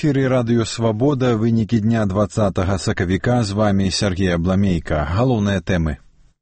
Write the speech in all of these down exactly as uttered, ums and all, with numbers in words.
У эфире радыё «Свабода», вынікі дня двадцатага сакавіка, з вами Сергей Абламейка. Галоўныя тэмы.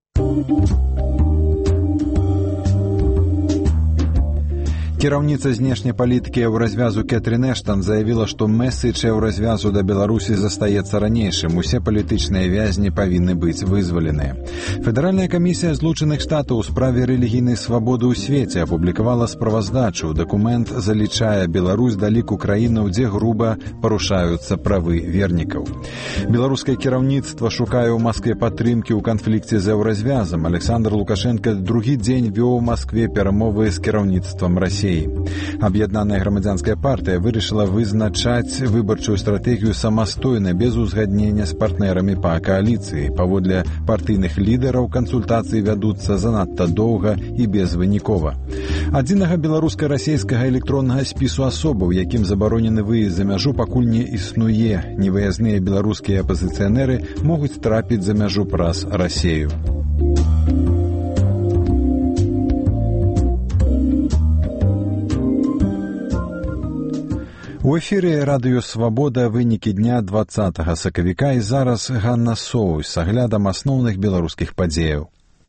Кіраўніца знешняй палітыкі еўразвязу Кэтрин Эштон заявіла, што месседж еўразвязу да Беларусі застаецца ранейшым. Усе палітычныя вязні павінны быць вызваленыя. Федэральная камісія Злучаных Штатаў у справе рэлігійнай свабоды ў свеце апублікавала справаздачу. Дакумент залічае Беларусь да ліку краінаў, дзе груба парушаюцца правы вернікаў. Беларускае кіраўніцтва шукае ў Маскве падтрымкі ў канфлікце з еўразвязам. Александр Лукашенко другі дзень вёў у Маскве перамовы з кіраўніцтвам Расіі. Аб'яднаная грамадзянская партыя вырашыла вызначаць выбарчую стратэгію самастойна, без узгаднення з партнерамі па кааліцыі. Паводле партыйных лідараў кансультацыі вядуцца занадта доўга і безвынікова. Адзінага беларуска-расейскага электроннага спісу асобаў, якім забаронены выезд за мяжу, пакуль не існуе. Невыязныя беларускія апазіцыянеры могуць трапіць за мяжу праз Расею. У эфіры радыё «Свабода», вынікі дня двадцатага сакавіка, і зараз Ганна Соусь з аглядам асноўных беларускіх падзеяў.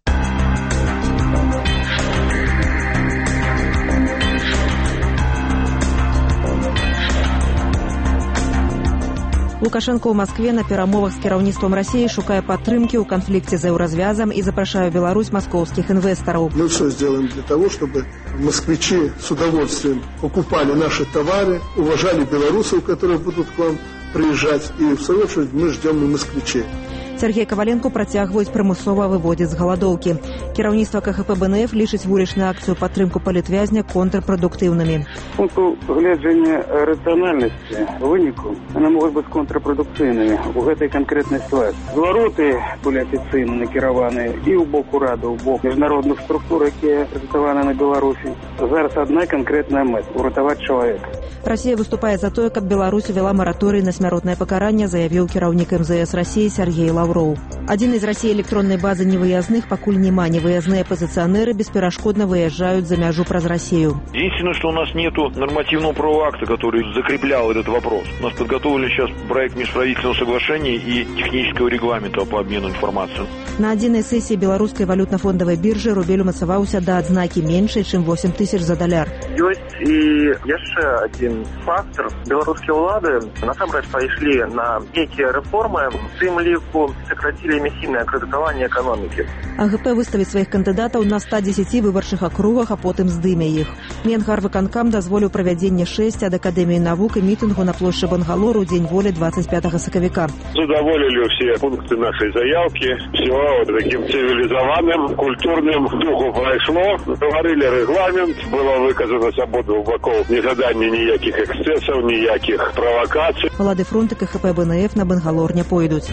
Лукашенко ў Маскве на перамовах з кіраўніцтвам Расіі шукае падтрымкі ў канфлікце з еўразвязам і запрашае ў Беларусь маскоўскіх инвесторов. Мы все сделаем для того, чтобы москвичи с удовольствием покупали наши товары, уважали белорусов, которые будут к вам приезжать, и в свою очередь мы ждем и москвичей. Сергей Коваленко працягваюць прымусова выводзіць з галадоўкі. Кіраўніцтва ка ха пэ бэ эн эф лічыць вулічную акцыю падтрымку палітвязня контрпрадуктыўнымі. З пункту гледжання рацыянальнасці выніку яны могуць быць контрпрадуктыўнымі у гэтай канкрэтнай сітуацыі. Звароты былі афіцыйна накіраваныя і ў бок урада, ў бок міжнародных структур, якія прэзентаваны на Беларусі. Зараз адна канкрэтная мэта – уратаваць чалавека. Расія выступае за тое, каб Беларусь увяла мараторый на смяротнае пакаранне, заявіў кіраўнік эм зэ эс Расіі Сергей Лаўроў. Адзін з Расіі электроннай базы невыязных пакуль няма. Невыязныя апозиционеры бесперешкодно выезжают за мяжу праз Россию. Единственное, что у нас нету нормативного правового акта, который закреплял этот вопрос. У нас подготовлен сейчас проект межправительственного соглашения и технического регламента по обмену информацией. На адзінай сессии беларускай валютна-фондавай биржы рубель умацаваўся да адзнакі меншай, чым восемь тысяч за даляр. Ёсць і яшчэ адзін фактор. Беларускія ўлады насамрэч пайшлі на нейкія рэформы, у тым ліку сократили эмісійнае крэдытаванне эканомікі. а гэ пэ выставіць сваіх кандыдатаў на ста дзесяці выбарчых акругах, а потым здыме іх. Менгарвыканкам дазволіў правядзенне шэсць ад Акадэміі навук і мітынгу на плошчы Бангалор у дзень волі двадцать пятага сакавіка. Задоволили все пункты нашей заявки. Все вот таким цивилизованным, культурным духу прошло. Говорили регламент, было выказано с обоих боков нежадание никаких эксцессов, никаких провокаций. Малады фронты ка ха пэ бэ эн эф на Бангалор не пойдуць.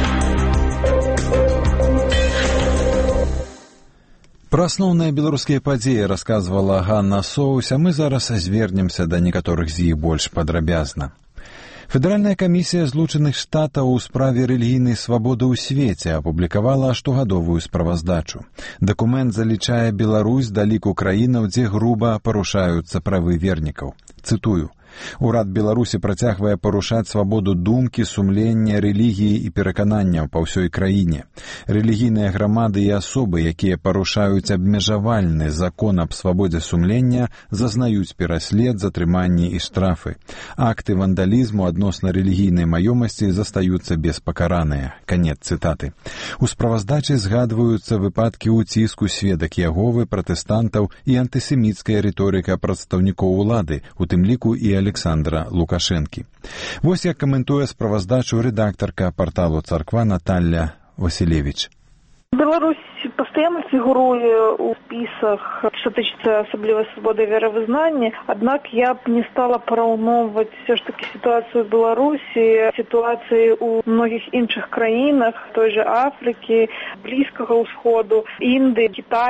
Пра асноўныя беларускія падзеі расказвала Ганна Соусь, а мы зараз звернемся да некаторых з іх больш падрабязна. Федэральная камісія Злучаных Штатаў у справе рэлігійнай свабоды ў свеце апублікавала штогадовую справаздачу. Дакумент залічае Беларусь да ліку краінаў, дзе груба парушаюцца правы вернікаў. Цытую. Урад Беларусі працягвае парушаць свабоду думкі, сумлення, рэлігіі і перакананняў па ўсёй краіне. Рэлігійныя грамады і асобы, якія парушаюць абмежавальны закон аб свабодзе сумлення, зазнаюць пераслед, затрыманні і штрафы. Акты вандалізму адносна рэлігійнай маёмасці застаюцца беспакараныя. Канец цытаты. У справаздачы згадваюцца выпадкі ўціску сведак Яговы, пратэстантаў і антысеміцкая рыторыка прадстаўнікоў улады, у тым ліку і Александра Лукашэнкі. Вось як каментуе справаздачу рэдактарка парталу «Царква» Наталья Василевич. Беларусь постоянно фигурует у списах, что тычется особливой свободы веровызнания. Однако я бы не стала пораўноўваць все ж таки ситуацию в Беларуси, ситуации у многих іншых краінах, той же Африки, Близкого Усходу, Индии, Китаю.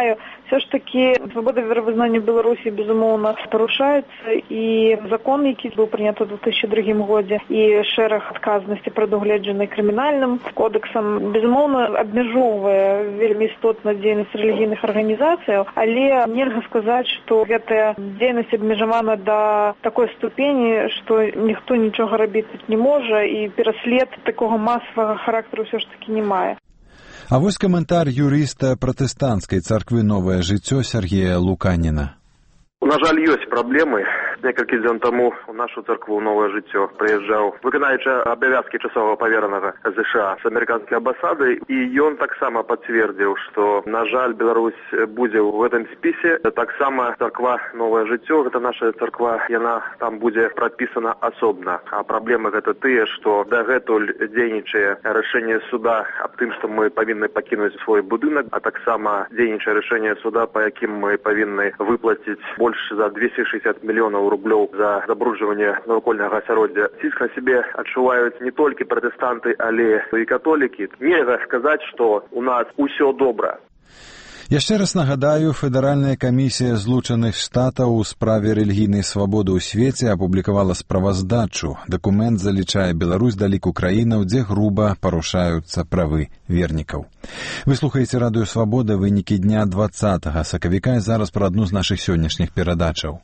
все ж таки свобода веравызнання в Беларусі, безумоўна, парушаецца, і закон, які быў прыняты ў две тысячи другім годзе, і шэраг адказнасці прадугледжаны крымінальным кодексам, безумоўна, абмяжоўвае вельмі істотна дзейнасць рэлігійных арганізацыяў, але нельга сказаць, што гэтая дзейнасць абмежавана да такой ступені, што ніхто нічога рабіць тут не можа, і пераслед такога масавага характару ўсё ж такі не мае. А вось каментар юрыста пратэстанцкай царквы «Новае жыццё» Сергея Луканіна. На жаль, ёсць праблемы. Некалькі дзён таму ў нашу царкву «Новае жыццё» прыязджаў выканаючы абавязкі часовага паверанага ЗША з амерыканскай амбасады, і ён таксама пацвердзіў, што, на жаль, Беларусь будзе ў гэтым спісе. Таксама царква «Новае жыццё», гэта наша царква, яна там будзе прапісана асобна. А праблемы гэта тыя, што дагэтуль дзейнічае рашэнне суда аб тым, што мы павінны пакінуць свой будынак, а таксама дзейнічае рашэнне суда, па якім мы павінны выплаціць больш за двести шестьдесят мільёнаў рублёў за забруджванне навакольнага асяроддзя. Ціск на сябе адчуваюць не толькі пратэстанты, але і католікі. Нельга сказаць, што у нас усё добра. Яшчэ раз нагадаю, Федэральная камісія Злучаных Штатаў у справе рэлігійнай свабоды ў свеце апублікавала справаздачу. Дакумент залічае Беларусь да ліку краінаў, дзе груба парушаюцца правы вернікаў. Вы слухаеце радыё «Свабода», вынікі дня двадцатага сакавіка, і зараз пра адну з нашых сённяшніх перадачаў.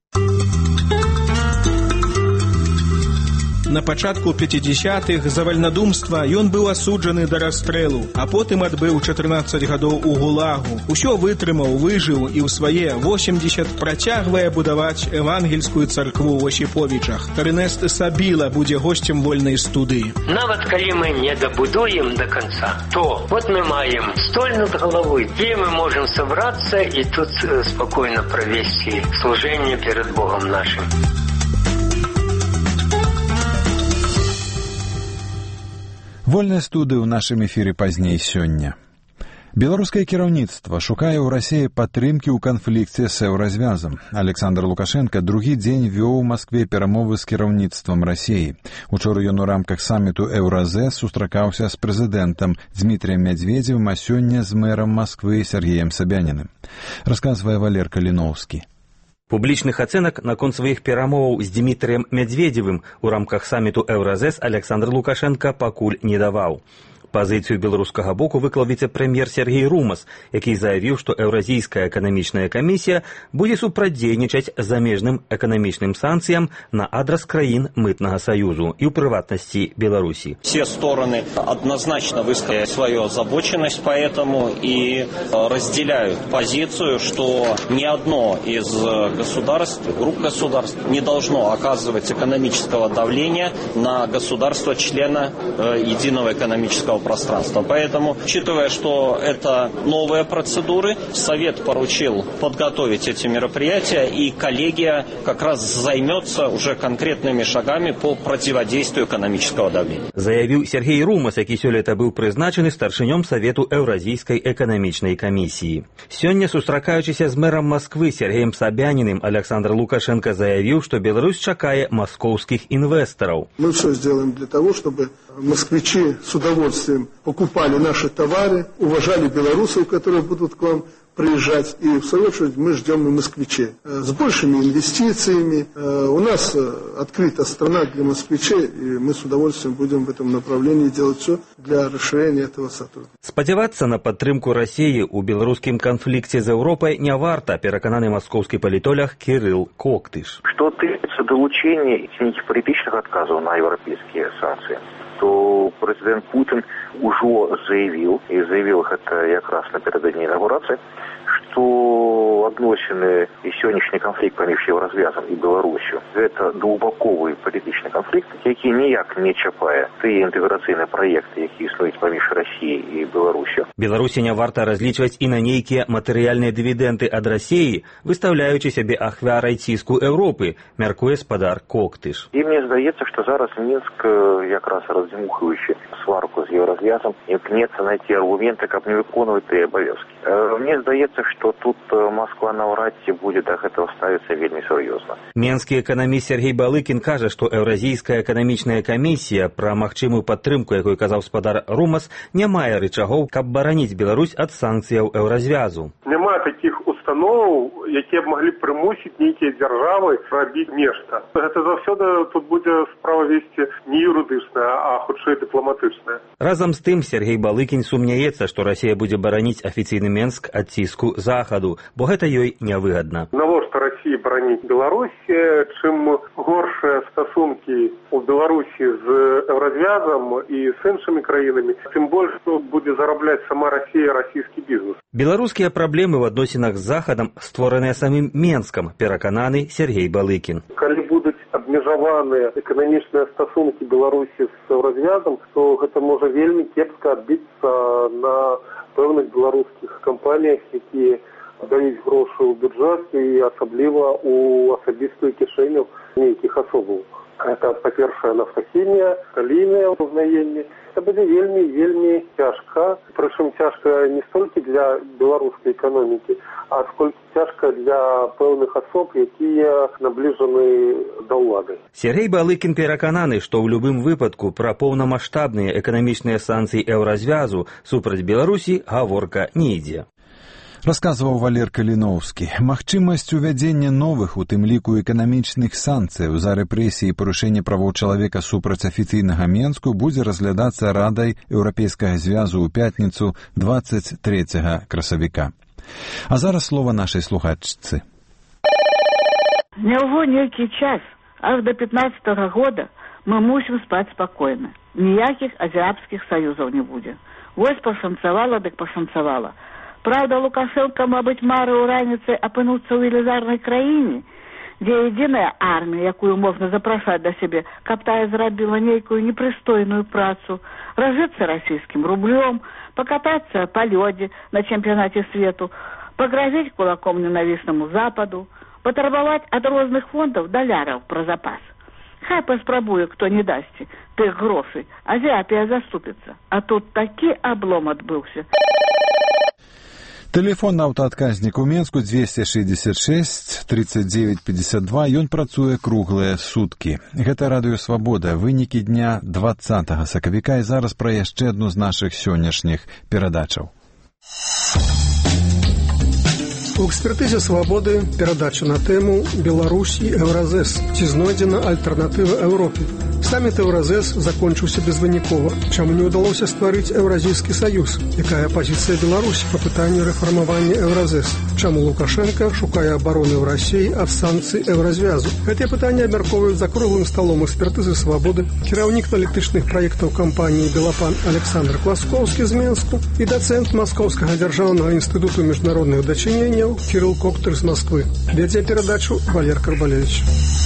На пачатку пяцідзясятых за вальнадумства ён быў асуджаны да расстрэлу, а потым адбыў чатырнаццаць гадоў у гулагу. Усё вытрымаў, выжыў і ў свае восемьдесят працягвае будаваць евангельскую царкву ў Осіповічах. Эрнест Сабіла будзе госцем вольнай студыі. Нават калі мы не дабудуем до конца, то вот мы маем столь над головой, где мы можем собраться и тут спокойно провести служение перед Богом нашим. Вольная студыя ў нашым эфіры пазней сёння. Беларускае кіраўніцтва шукае ў Расіі падтрымкі ў канфлікце з еўразвязам. Александр Лукашенко другі дзень вёў у Маскве перамовы з кіраўніцтвам Расіі. Учора ён у рамках саміту Еўразэс сустракаўся з прэзідэнтам Дмітрыем Мядзведзевым, а сёння з мэрам Масквы Сергеем Сабяніным. Расказвае Валер Каліноўскі. Публічных ацэнак наконт сваіх перамоваў з Дмітрыем Мядзведзевым у рамках саміту Еўразэс Александр Лукашенко пакуль не даваў. Пазіцыю беларускага боку выклаў віцэ-прэм'ер Сергей Румас, які заявіў, што Еўразійская эканамічная камісія будзе супрацьдзейнічаць замежным эканамічным санкцыям на адрас краін мытнага саюзу і ў прыватнасці Беларусі. Все стороны однозначно высказали свою озабоченность по этому и разделяют позицию, что ни одно из государств, групп государств не должно оказывать экономического давления на государство-члена единого экономического пространства. Поэтому, учитывая, что это новые процедуры, Совет поручил подготовить эти мероприятия, и коллегия как раз займется уже конкретными шагами по противодействию экономического давления. Заявил Сергей Румас, які сёлета быў прызначаны старшынём Совету Еўразійскай эканамічнай камісіі. Сёння, сустракаючыся з мэрам Москвы Сергеем Собяниным, Александр Лукашенко заявил, что Беларусь чакае московских инвесторов. Мы все сделаем для того, чтобы москвичи с удовольствием покупали наши товары, уважали белорусов, которые будут к вам приезжать. И, в свою очередь, мы ждем и москвичей с большими инвестициями. У нас открыта страна для москвичей, и мы с удовольствием будем в этом направлении делать все для расширения этого сотрудничества. Спадзявацца на падтрымку России у беларускім канфлікце з Еўропай не варта, перакананы маскоўскі палітолог Кирилл Коктыш. Что тычыцца долучения этих политических отказов на европейские санкции, то президент Путин уже заявил, и заявил это якраз напередодні інаугурації, что адносіны и сённяшні конфликт паміж Еўразвязам и Беларусью – это глубоковый политичный конфликт, які ніяк не чапае тыя інтэграцыйныя праекты, які існуюць паміж Россией и Беларусью. Беларусі не варта разлічваць і на нейкія матэрыяльныя дывідэнды ад России, выставляючы сябе ахвярай ціску Европы, мяркуе спадар Коктыш. И мне здаецца, что зараз Минск, якраз раздзьмухаючы сварку з Еўразвязам, імкнецца найти аргументы, каб не выконваць тыя абавязкі. Мне здаецца, што тут Москва наўрад ці будзе да гэтага ставіцца вельмі сур'ёзна. Менскі эканаміст Сергей Балыкін кажа, што Еўразійская эканамічная камісія, пра магчымую падтрымку, якой казаў спадар Румас, не мае рычагоў, каб бараніць Беларусь ад санкцыяў Еўразвязу. Няма такіх установаў, якія б маглі прымусіць нейкія дзяржавы рабіць нешта. Гэта заўсёды тут будзе справа весці не юрыдычная, а хутчэй дыпламатычная. Разам з тым Сергей Балыкін сумняецца, што Расія будзе бараніць афіцыйны Менск ад ціску Захаду, бо гэта ёй нявыгадна. Навошта Расіі бараніць Беларусь? Чым горшыя стасункі у Беларусі з Еўразвязам і з іншымі краінамі, тым больш будзе зарабляць сама Расія, расійскі бізнес. Беларускія праблемы ў адносінах з Захадам створаныя самім Менскам, перакананы Сергей Балыкін. Калі будуць абмежаваныя эканамічныя стасункі Беларусі з Еўразвязам, то гэта можа вельмі кепска адбіцца на пэўных беларускіх кампаніях, якія даюць грошы ў бюджэт і асабліва ў асабістую кішэню нейкіх асобаў. Гэта, па-першае, нафтахімія, калійныя ўзнаенні. Це буде вельмі-вельмі цяжка. Причому цяжка не стільки для беларускай эканомікі, а скільки цяжка для пэўных асоб, якія наближаны да ўлады. Сергей Балыкін перакананы, што ў любым выпадку пра поўнамаштабныя эканамічныя санкцыі Еўразвязу супраць Беларусі гаворка не ідзе. Расказваў Валер Каліноўскі. Магчымасць увядзення новых, у тым ліку эканамічных санкцыяў за рэпрэсіі і парушэнне правоў чалавека супраць афіцыйнага Менску будзе разглядацца Радай Еўрапейскага звязу ў пятніцу двадцать трэцяга красавіка. А зараз слова нашай слухачцы. Няўжо нейкі час, аж да пятнадцатага года, мы мусім спаць спакойна. Ніякіх азіапскіх саюзаў не будзе. Вось пашанцавала, дык пашанцавала. Правда, Лукашенко, мабыць, марыў раніцай апынуцца ў велізарнай краіне, дзе единая армія, якую можна запрашаць да сябе, каб тая зрабіла нейкую непрыстойную працу, разжыцца расійскім рублём, покатацца па лёдзе на чэмпіянаце свету, пагразіць кулаком ненавіснаму Западу, патрабаваць ад розных фондаў даляраў пра запас. Хай паспрабуе, хто не дасць тых грошай, Азіапія заступіцца. А тут такі аблом адбыўся. Тэлефон на аўтаадказнік у Менску двести шестьдесят шесть тридцать девять пятьдесят два. Ён працуе круглыя суткі. Гэта Радыё Свабода. Вынікі дня двадцатага сакавіка і зараз пра яшчэ адну з нашых сённяшніх перадачаў. У экспертызе «Свабоды» перадача на тэму «Беларусь і Еўразэс. Ці знойдзена альтэрнатыва Еўропе». Саміт Еўразэс закончыўся безвынікова. Чаму не ўдалося стварыць Еўразійскі саюз? Якая пазіцыя Беларусі па пытанню рэфармавання Еўразэс? Чаму Лукашенко шукае абароны ў Расіі ад санкцый Еўразвязу? Гэтыя пытанні абмяркоўваюць за круглым сталом экспертызы «Свабоды» кіраўнік аналітычных праектаў кампаніі «Белапан» Александр Класкоўскі з Менску і дацэнт Маскоўскага дзяржаўнага інстытуту міжнародных дачыненняў Кирилл Коктер з Москвы. Вядзе перадачу Валер Карбалевич.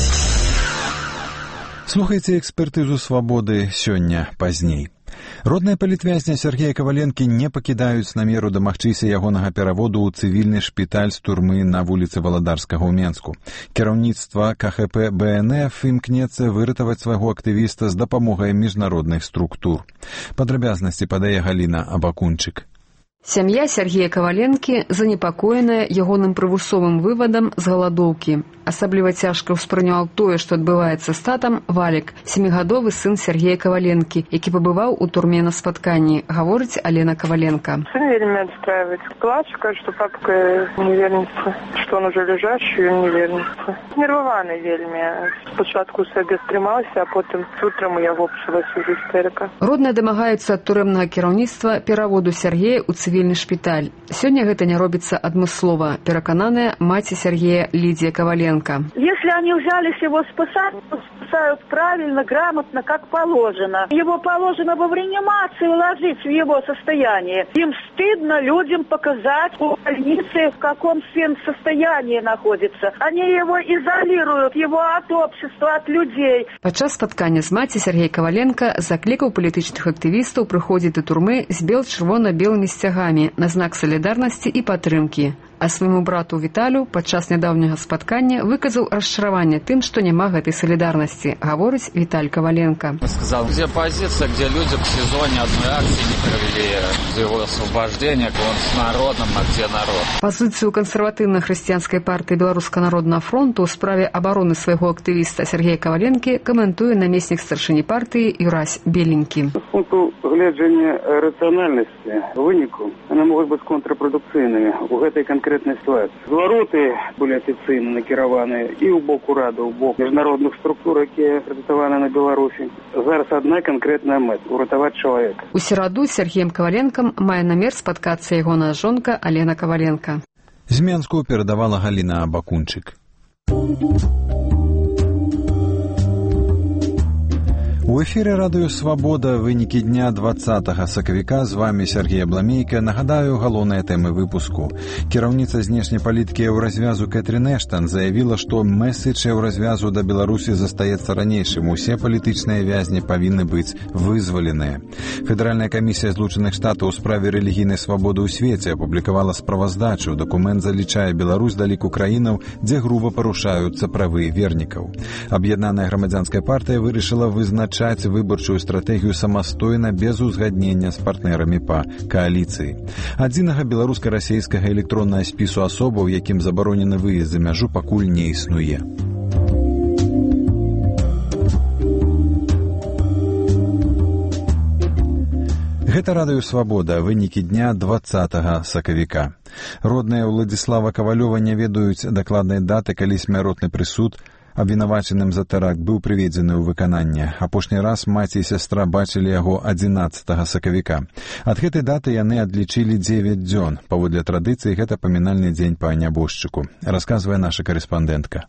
Слухайце экспертызу «Свабоды» сёння пазней. Родныя палітвязня Сергея Каваленкі не пакідаюць намеру дамагчыся ягонага пераводу ў цывільны шпіталь з турмы на вуліцы Валадарскага ў Менску. Кіраўніцтва ка ха пэ бэ эн эф імкнецца выратаваць свайго актывіста з дапамогай міжнародных структур. Падрабязнасці падае Галіна Абакунчык. Сям'я Сергея Каваленкі занепакоеная ягоным прывусовым вывадам з галадоўкі. Асабліва цяжка ўспрыняў тое, што адбываецца з татам Валік, сямігадовы сын Сергея Каваленкі, які пабываў у турме на спатканні, гаворыць Алена Каваленка. Сын вельмі адстрайваць. Плачу, кажа, што папка не вернецца, што он уже лежачий, он не вернецца. Нерваваны вельмі. Спачатку сабе стрымаўся, а потым утрам у яго пачалася ўжо істэрыка. Родныя дамагаюцца ад турэмнага кіраўніцтва пераводу Сергея ў цывільны шпіталь. Сёння гэта не робіцца адмыслова, перакананая маці Сергея Лидия Коваленко. Если они взялись его спасать, то спасают правильно, грамотно, как положено. Его положено во реанимацию ложить в его состояние. Им стыдно людям показать в больнице, в каком сын состоянии находится. Они его изолируют, его от общества, от людей. Падчас спаткання з маці Сергей Коваленко заклікаў палітычных актывістаў прыходзіць да турмы з бел-чырвона-белымі сцягамі на знак салідарнасці і падтрымкі. А свайму брату Віталю падчас нядаўняга спаткання выказаў расчараванне тым, што няма гэтай салідарнасці, гаворыць Віталь Коваленко. Сказал, где позиция, где люди в сезоне одной акции не провели за его освобождение, он с народом, а где народ. Пазіцыю кансерватыўна-хрысціянскай партыі Беларускага народнага фронту ў справе абароны свайго актывіста Сергея Коваленкі каментуе намеснік старшыні партыі Юрась Беленькі. З пункту гледжання рацыянальнасці выніку, яны могуць быць контрпрадукцыйнымі у гэтай канкрэтнай сітуацыі. Звароты былі афіцыйна накіраваныя і ў бок урада, ў бок міжнародных структур, якія акрэдытаваны на Беларусі. Зараз адна канкрэтная мэта — уратаваць чалавека. У сераду з Сергеем Коваленкам мае намер спаткацца ягоная жонка Алена Коваленко. З Менску перадавала Галіна Бакунчык. У эфіры радыё «Свабода» вынікі дня двадцатага сакавіка. З вами Сергей Абламейка. Нагадаю галоўныя тэмы выпуску. Кіраўніца знешняй палітыкі еўразвязу Кэтрин Эштон заявіла, што месседж еўразвязу да Беларусі застаецца ранейшым. Усе палітычныя вязні павінны быць вызваленыя. Федэральная камісія Злучаных Штатаў у справе рэлігійнай свабоды ў свеце апублікавала справаздачу. Дакумент залічае Беларусь да ліку краінаў, дзе груба парушаюцца правы вернікаў. Аб'яднаная грамадзянская партыя вырашыла вызначаць выбарчую стратэгію самастойна без узгаднення з партнерамі па кааліцыі. Адзінага беларуска-расейскага электроннага спісу асобаў, якім забаронены выезд за мяжу, пакуль не існуе. Гэта радыё «Свабода», вынікі дня двадцатага сакавіка. Родныя Уладзіслава Кавалёва не ведаюць дакладнай даты, калі смяротны прысуд абвінавачаным за тэракт быў прыведзены ў выкананне. Апошні раз маці і сястра бачылі яго адзінаццатага сакавіка. Ад гэтай даты яны адлічылі дзевяць дзён. Паводле традыцыі, гэта памінальны дзень па нябожчыку, расказвае наша карэспандэнтка.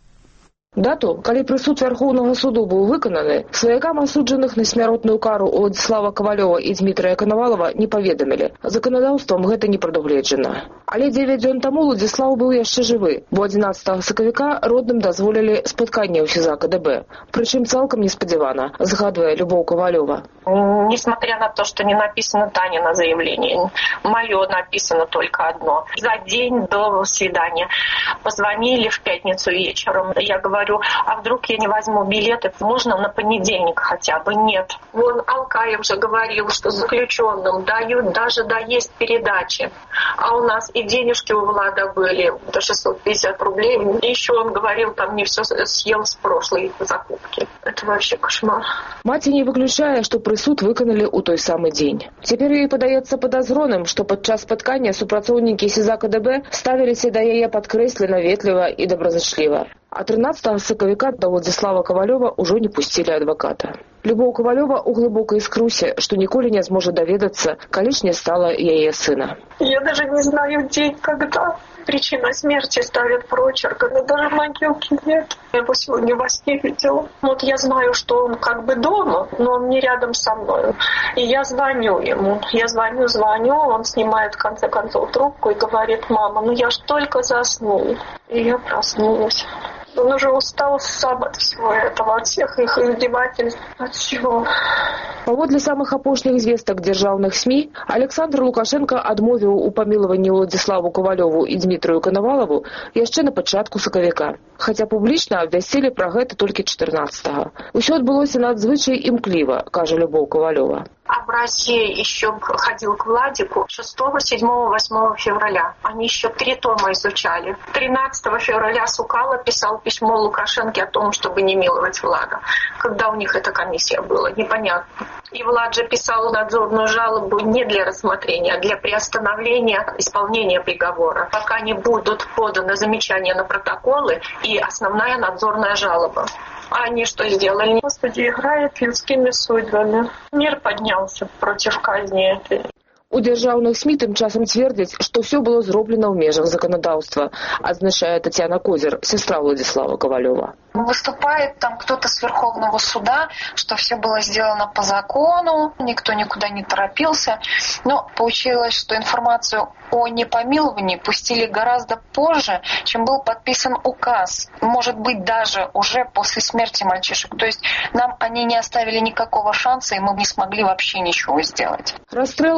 Дату, калі прысуд Вярхоўнага суду быў выкананы, сваякам асуджаных на смяротную кару Уладзіслава Кавалёва і Дмітрая Канавалова не паведамілі. Заканадаўствам гэта не прадугледжана. Але дзевяць дзён таму Уладзіслаў быў яшчэ жывы, бо адзінаццатага сакавіка родным дазволілі спатканне ў СІЗА КДБ. Прычым цалкам неспадзявана, згадвае Любоў Кавалёва. Несмотря на то, что не написано Танина заявление, мое написано только одно. За день до свидания позвонили в пятницу вечером. Я говорю, а вдруг я не возьму билеты? Можно на понедельник хотя бы? Нет. Вон Алкаев же говорил, что заключенным дают даже доесть передачи. А у нас и денежки у Влада были, до шестьсот пятьдесят рублей. И еще он говорил, там не все съел с прошлой закупки. Это вообще кошмар. Маці не выключае, што прысуд выканалі ў той самы дзень. Цяпер ёй падаецца падазроным, што падчас спаткання супрацоўнікі СІЗА КДБ ставіліся да яе падкрэслена ветліва і добразычліва. А трынаццатага сакавіка да Уладзіслава Кавалёва ўжо не пусцілі адваката. Любоў Кавалёва ў глыбокай скрусе, што ніколі не зможа даведацца, калі ж не стала яе сына. Я даже не знаю день, когда. Причина смерти ставят прочерк, но даже могилки нет. Я его сегодня во сне видела. Вот я знаю, что он как бы дома, но он не рядом со мной. И я звоню ему. Я звоню, звоню, он снимает в конце концов трубку и говорит: мама, ну я ж только заснул. И я проснулась. Он уже устал сам от всего этого, от всех их издевательств, от всего. Паводле самых апошніх звестак дзяржаўных СМІ, Александр Лукашенко адмовіў у памілаванні Уладзіславу Кавалёву і Дмітрыю Канавалаву яшчэ на пачатку сакавіка. Хаця публічна абвясцілі пра гэта толькі чатырнаццатага. Усё адбылося надзвычай імкліва, кажа Любоў Кавалёва. А в России еще ходил к Владику шестого, седьмого, восьмого февраля. Они еще три тома изучали. тринадцатого февраля Сукало писал письмо Лукашенко о том, чтобы не миловать Влада. Когда у них эта комиссия была, непонятно. И Влад же писал надзорную жалобу не для рассмотрения, а для приостановления исполнения приговора, пока не будут поданы замечания на протоколы и основная надзорная жалоба. А они что сделали? Господи, играет людскими судьбами. Мир поднялся против казни этой. У дзяржаўных СМІ тым часам цвердзяць, што ўсё было зроблена ў межах заканадаўства, адзначае Татьяна Козер, сестра Владислава Ковалёва. Выступает там кто-то с Верховного суда, что все было сделано по закону, никто никуда не торопился. Но получилось, что информацию о непомиловании пустили гораздо позже, чем был подписан указ. Может быть, даже уже после смерти мальчишек. То есть нам они не оставили никакого шанса, и мы не смогли вообще ничего сделать. Расстрел осудженных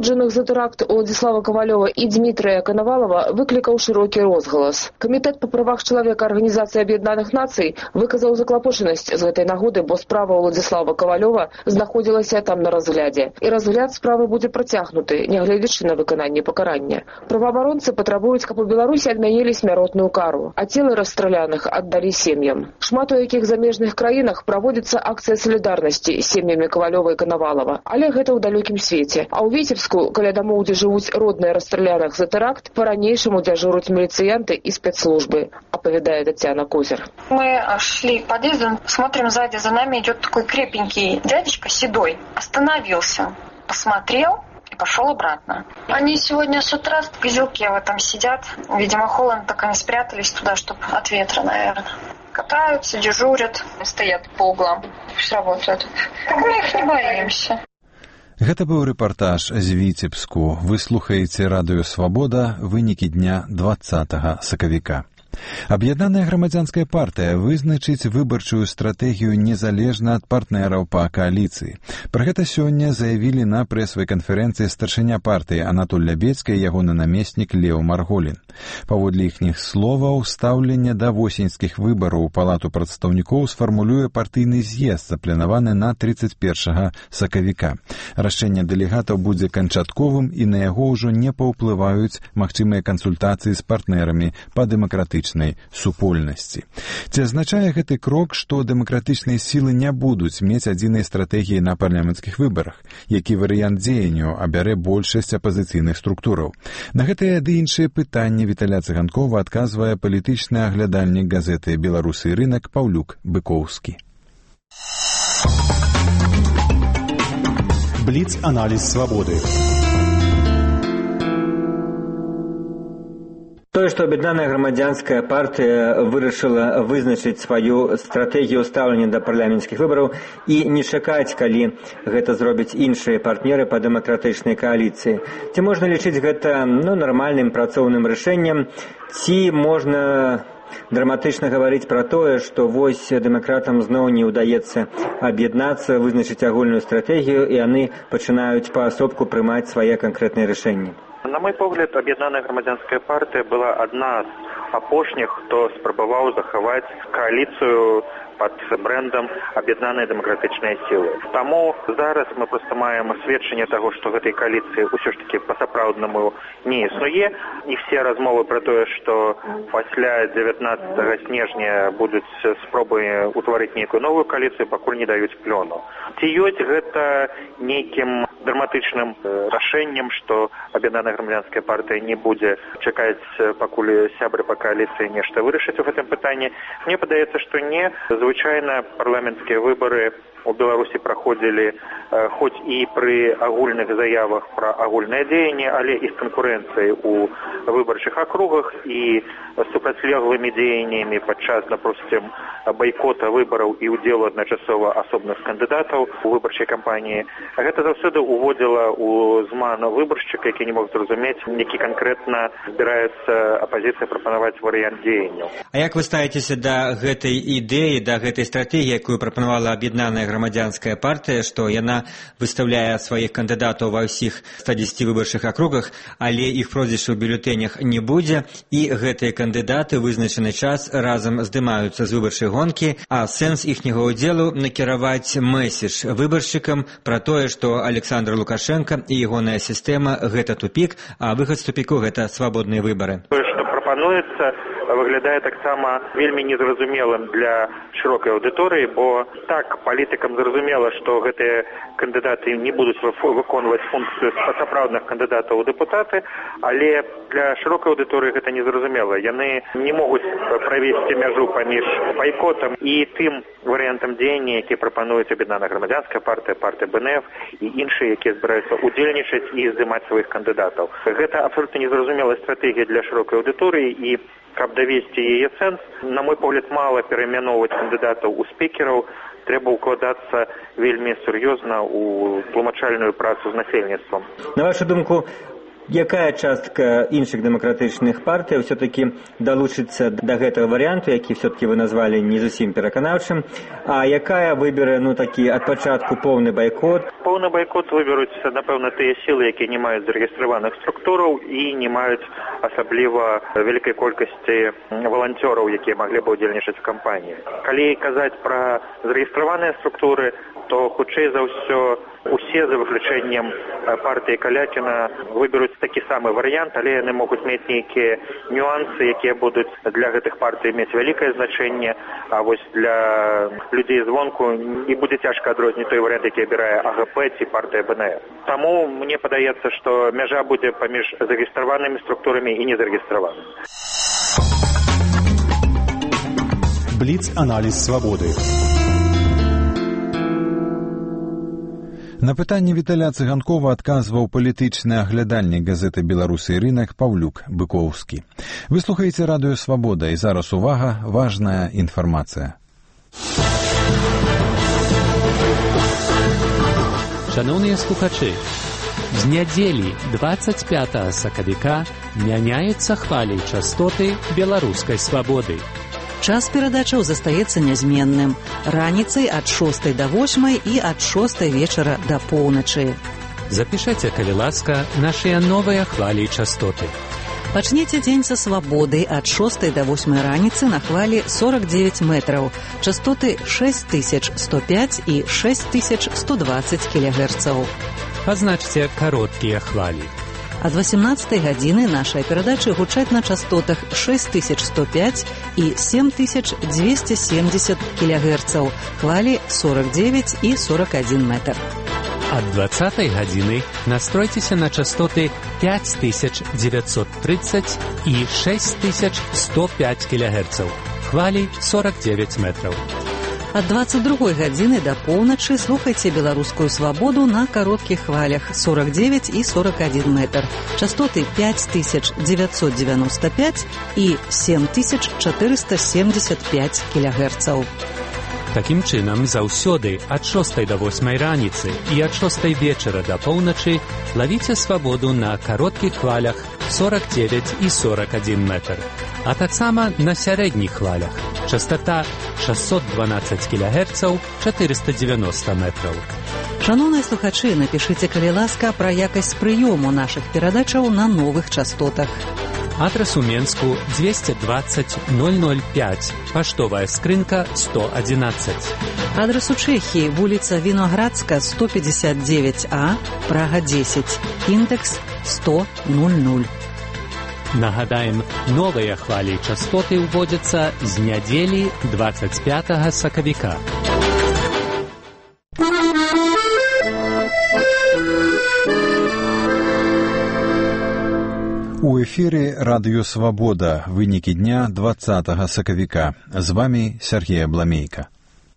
асуджаных за тэракт Уладзіслава Кавалёва і Дмітрыя Канавалава выклікаў шырокі розгалас. Камітэт па правах чалавека Арганізацыі Аб'яднаных Нацый выказаў заклапочанасць з гэтай нагоды, бо справа Уладзіслава Кавалёва знаходзілася там на разглядзе. І разгляд справы будзе працягнуты, нягледзячы на выкананне пакарання. Праваабаронцы патрабуюць, каб у Беларусі адмянілі смяротную кару, а целы расстраляных аддалі сем'ям. Шмат у якіх замежных краінах праводзіцца акцыя салідарнасці з сем'ямі Кавалёва і Канавалава, але гэта ў далёкім свеце. А ў Віцебску, каля дамоў, дзе жывуць родныя расстраляных за тэракт, по-ранейшаму дзяжураць міліцыянты и спецслужбы, оповедает Татьяна Козер. Мы шли подъездом, смотрим сзади, за нами идет такой крепенький дядечка, седой. Остановился, посмотрел и пошел обратно. Они сегодня с утра в козелке в этом сидят. Видимо, холодно, так они спрятались туда, чтобы от ветра, наверное. Катаются, дежурят, стоят по углам, пусть работают. Мы их не боимся. Гэта быў рэпартаж з Віцебску. Вы слухаеце радыё «Свабода», вынікі дня двадцатага сакавіка. Аб'яднаная грамадзянская партыя вызначыць выбарчую стратэгію незалежна ад партнераў па кааліцыі. Пра гэта сёння заявілі на прэсавай канферэнцыі старшыня партыі Анатоль Лябецька і ягоны намеснік Леў Марголін. Паводле іхніх словаў, стаўленне да восеньскіх выбараў у палату прадстаўнікоў сфармулюе партыйны з'езд, запланаваны на тридцать первого сакавіка. Рашэнне дэлегатаў будзе канчатковым і на яго ўжо не паўплываюць магчымыя кансультацыі з партнерамі па дэмакратычнай супольнасці. Ці азначае гэты крок, што дэмакратычныя сілы не будуць мець адзінай стратэгіі на парламенцкіх выбарах? Які варыянт дзеянняў абярэ большасць апазіцыйных структураў? На гэтыя ды іншыя пытанні Віталя Цыганкова адказвае палітычны аглядальнік газеты «Беларусы і рынак» Паўлюк Быкоўскі. Бліц-аналіз свабоды. Тое, што аб'яднаная грамадзянская партыя вырашыла вызначыць сваю стратэгію стаўлення да парламенцкіх выбараў і не чакаць, калі гэта зробяць іншыя партнеры па дэмакратычнай кааліцыі. Ці можна лічыць гэта ну, нармальным працоўным рашэннем, ці можна драматычна гаварыць пра тое, што вось дэмакратам зноў не ўдаецца аб'яднацца, вызначыць агульную стратэгію, і яны пачынаюць паасобку прымаць свае канкрэтныя рашэнні. На мой погляд, аб'яднаная грамадзянская партыя была адна з апошніх, хто спрабаваў захаваць кааліцыю пад брэндам аб'яднаныя дэмакратычныя сілы. Таму зараз мы проста маем сведчанне таго, што гэтай кааліцыі ўсё ж такі па-сапраўднаму не існуе. І все размовы пра тое, што пасля дзевятнаццатага снежня будуць спробы ўтварыць нейкую новую кааліцыю, пакуль не даюць плёну. Ці ёсць гэта нейкім драматычным рашэннем, што аб'яднаная грамадзянская партыя не будзе чакаць, пакуль сябры па кааліцыі нешта вырашаць у гэтым пытанні? Мне падаецца, што не. Звычайна парламенцкія выбары у Беларусі праходзілі э, хоць і пры агульных заявах пра агульнае дзеянне, але і з канкурэнцыяй у выбарчых акругах і супрацьлеглымі дзеяннямі падчас, допустим, байкота выбараў і ўдзелу адначасова асобных кандыдатаў у выбарчай кампаніі. Гэта заўсёды уводзіла ў зман выбаршчыка, які не мог зразумець, які канкрэтна збіраецца апазіцыя прапанаваць варыянт дзеянняў. А як вы ставіцеся да гэтай ідэі, да гэтай стратэгіі, якую прапанавала аб'яднаная грамадзянская партыя, што яна выстаўляе сваіх кандыдатаў ва ўсіх ста дзесяці выбарчых акругах, але іх прозвішча ў бюлетэнях не будзе, і гэтыя кандыдаты вызначаны час разам здымаюцца з выбарчай гонкі, а сэнс іхняга ўдзелу накіраваць месседж выбаршчыкам пра тое, што Александр Лукашенко і ягоная сістэма гэта тупік, а выхад з тупіку гэта свабодныя выбары. Тое, што прапануецца, выглядае таксама вельмі незразумелым для шырокай аўдыторыі, бо так палітыкам зразумела, што гэтыя кандыдаты не будуць выконваць функцыю сапраўдных кандыдатаў у дэпутаты, але для шырокай аўдыторыі гэта незразумела. Яны не могуць правесці мяжу паміж байкотам і тым варыянтам дзеяння, які прапануюць аб'яднаная грамадзянская партыя, партыя бэ эн эф і іншыя, якія збіраюцца удзельнічаць і здымаць сваіх кандыдатаў. Гэта абсолютна незразумелая стратэгія для шырокай аўдыторыі, і каб давесці яе сэнс, на мой погляд, мала перайменоўваць кандыдатаў у спікераў, трэба ўкладацца вельмі сур'ёзна ў тлумачальную працу з насельніцтвам. На вашу думку, Якая частка іншых дэмакратычных партый все-таки далучыцца да гэтага варыянту, які все-таки вы назвалі не зусім пераканаўчым, а якая выберэ, ну, такі ад пачатку поўны байкот? Поўны байкот выберуць, напэўна, тыя сілы, якія не маюць зарэгістраваных структураў і не маюць асабліва вялікай колькасці валанцёраў, якія маглі бы удзельнічаць у кампаніі. Калі казаць пра зарэгістраваныя структуры, то хутчэй за ўсё усе, за выключэннем партыі Калякіна, выберуць такі самы варыянт, але яны могуць мець нейкія нюансы, якія будуць для гэтых партый мець вялікае значэнне, а вось для людзей звонку і будзе цяжка адрозніць той варыянт, які абірае А Г П ці партыя Б Н Ф. Таму мне падаецца, што мяжа будзе паміж зарэгістраванымі структурамі і незарэгістраванымі. Бліц-аналіз свабоды. На пытанне Віталя Цыганкова адказваў палітычны аглядальнік газеты «Беларусы і рынак» Паўлюк Быкоўскі. Вы слухаеце радыё «Свабода» і зараз, увага, важная інфармацыя. Шановныя слухачы, з нядзелі двадцать пятого сакавіка мяняюцца хвалі частоты беларускай свабоды. Час перадачаў застаецца нязменным. Раніцай ад шостай да восьмай і ад шостай вечара да поўначы. Запішайце, калі ласка, нашыя новыя хвалі частоты. Пачніце дзень са свабоды ад шостай да восьмай раніцы на хвалі сорок девять метраў, частоты шесть тысяч сто пять і шесть тысяч сто двадцать кілогерцаў. Пазначце кароткія хвалі. Ад восемнадцатай гадзіны нашыя перадачы гучаць на частотах шесть тысяч сто пять і семь тысяч двести семьдесят кілогерцаў, хвалі сорок девять і сорок один метр. Ад двадцатай гадзіны настройцеся на частоты пять тысяч девятьсот тридцать і шесть тысяч сто пять кілогерцаў, хвалі сорок девять метров. Ад двадцать другой гадзіны да поўначы слухайце беларускую свабоду на кароткіх хвалях сорок девять і сорок один метр, частоты пять тысяч девятьсот девяносто пять і семь тысяч четыреста семьдесят пять кілогерцаў. Такім чынам, заўсёды ад шостай да восьмай раніцы і ад шостай вечара да поўначы лавіце свабоду на кароткіх хвалях сорок девять і сорок один метр, а таксама на сярэдніх хвалях. Частота шестьсот двенадцать кілогерцаў, четыреста девяносто метров. Шановныя слухачы, напішыце, калі ласка, пра якасць прыёму нашых перадачаў на новых частотах. Адрес у Менску двести двадцать ноль ноль пять, паштовая скрынка сто одиннадцать. Адрес у Чэхіі, вуліца Віноградска, сто пятьдесят девять А, Прага десять, індекс сто ноль ноль. Нагадаем, новыя хвалі частоты ўводзяцца з нядзелі двадцать пятого сакавіка. У эфире радио «Свобода». Вынікі дня двадцатого сакавіка. З вами Сергей Абламейка.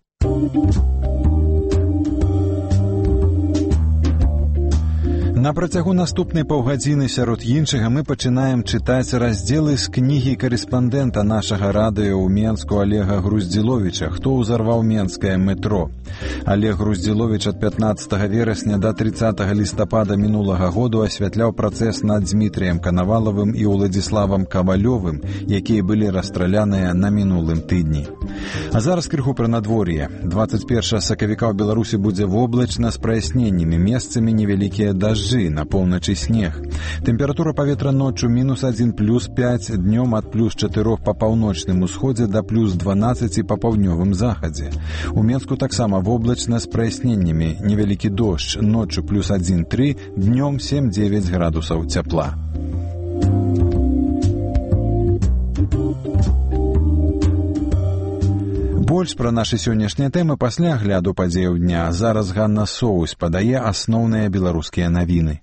На працягу наступнай паўгадзіны сярод іншага мы пачынаем чытаць раздзелы з кнігі карэспандэнта нашага радыё ў Менску Олега Груздзіловіча «Хто ўзарваў менскае метро». Олег Груздзіловіч ад пятнадцатага верасня да тридцатага лістапада мінулага году асвятляў працэс над Дзмітрыем Канавалавым і Уладзіславам Кавалёвым, якія былі расстраляныя на мінулым тыдні. А зараз крыху пра надвор'е. двадцать першага сакавіка ў Беларусі будзе воблачна з праясненнямі, месцамі невялікія дажджы, на поўначы снег. Тэмпература паветра ноччу мінус один плюс пять, днём ад плюс чатырох па паўночным усходзе да плюс дванаццаць па паўднёвым захадзе. У Менску таксама воблачна з праясненнямі, невялікі дождж, ноччу плюс один три, днём семь девять градусаў цяпла. Больш пра нашы сённяшнія тэмы пасля агляду падзеяў дня. Зараз Ганна Соусь падае асноўныя беларускія навіны.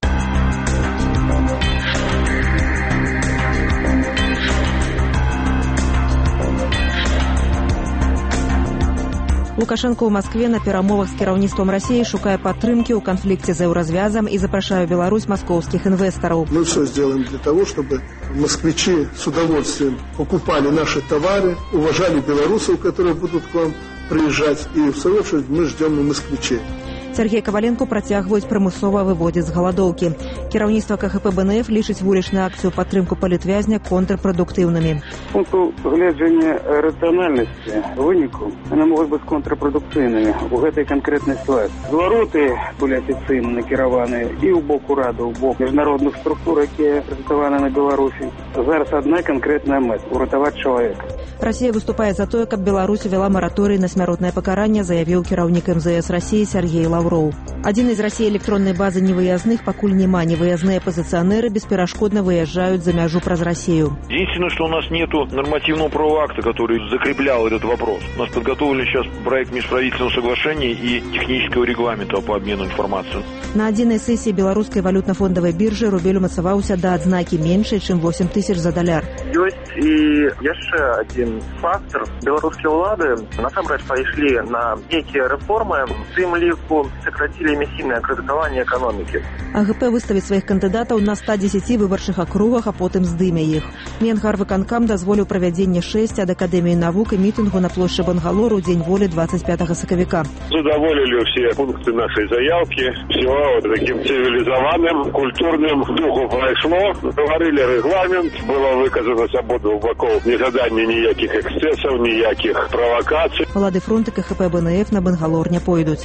Лукашенко ў Маскве на перамовах з кіраўніцтвам Расіі шукае падтрымкі ў канфлікце з еўразвязам і запрашае ў Беларусь маскоўскіх инвесторов. Мы все сделаем для того, чтобы москвичи с удовольствием покупали наши товары, уважали белорусов, которые будут к вам приезжать, и в свою очередь мы ждем и москвичей. Сергей Коваленко працягваюць прымусова выводзіць з галадоўкі. Кіраўніцтва ка гэ пэ бэ эн эф лічыць вулічную акцыю падтрымку палітвязня контрпрадуктыўнымі. З пункту гледжання рацыянальнасці выніку яны могуць быць контрпрадуктыўнымі у гэтай канкрэтнай сітуацыі. Звароты былі афіцыйна накіраваныя і ў бок урада, ў бок міжнародных структур, якія прэзентаваны на Беларусі. Зараз адна канкрэтная мэта – уратаваць чалавека. Расія выступае за тое, каб Беларусь увяла мараторый на смяротнае пакаранне, заявіў кіраўнік эм зэ эс Расіі Сергей Лаўроў. Адзін з Расіі электроннай базы невыязных пакуль няма. Невыязныя пазіцыянеры бесперашкодно выезжают за мяжу праз Россию. Единственное, что у нас нету нормативного правового акта, который закреплял этот вопрос. У нас подготовлен сейчас проект межправительственного соглашения и технического регламента по обмену информацией. На адзінай сессии беларускай валютна-фондавай биржы рубель умацаваўся да адзнакі меншай, чым восемь тысяч за даляр. Ёсць і яшчэ адзін фактор. Беларускія ўлады насамрэч пайшлі на нейкія рэформы, у тым ліку сакратілі эмісійнае крэдытаванне эканомікі. а гэ пэ выставіць сваіх кандыдатаў на ста дзесяці выбарчых акругах, а потым здыме іх. Менгарвыканкам дазволіў правядзенне шэсць ад Акадэміі навук і мітынгу на плошчы Бангалор у дзень волі двадцать пятого сакавіка. Задоволили все пункты нашей заявки. Все вот таким цивилизованным, культурным духу прошло. Говорили регламент, было выказано с обоих боков нежадание никаких эксцессов, никаких провокаций. Улады фронта ка гэ пэ бэ эн эф на Бангалор не пойдуць.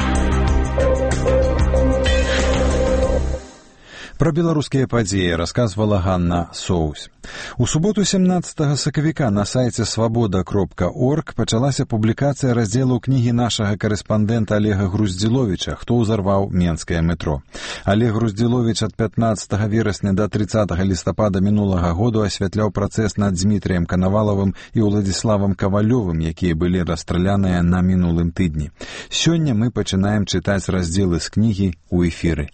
Пра беларускія падзеі расказвала Ганна Соусь. У суботу сямнаццатага сакавіка на сайце свабода кропка орг пачалася публікацыя раздзелу кнігі нашага карэспандэнта Олега Груздзіловіча «Хто ўзарваў менскае метро». Олег Груздзіловіч ад пятнаццатага верасня да трыццатага лістапада мінулага году асвятляў працэс над Дзмітрыем Канавалавым і Уладзіславам Кавалёвым, якія былі расстраляныя на мінулым тыдні. Сёння мы пачынаем чытаць раздзелы з кнігі ў эфіры.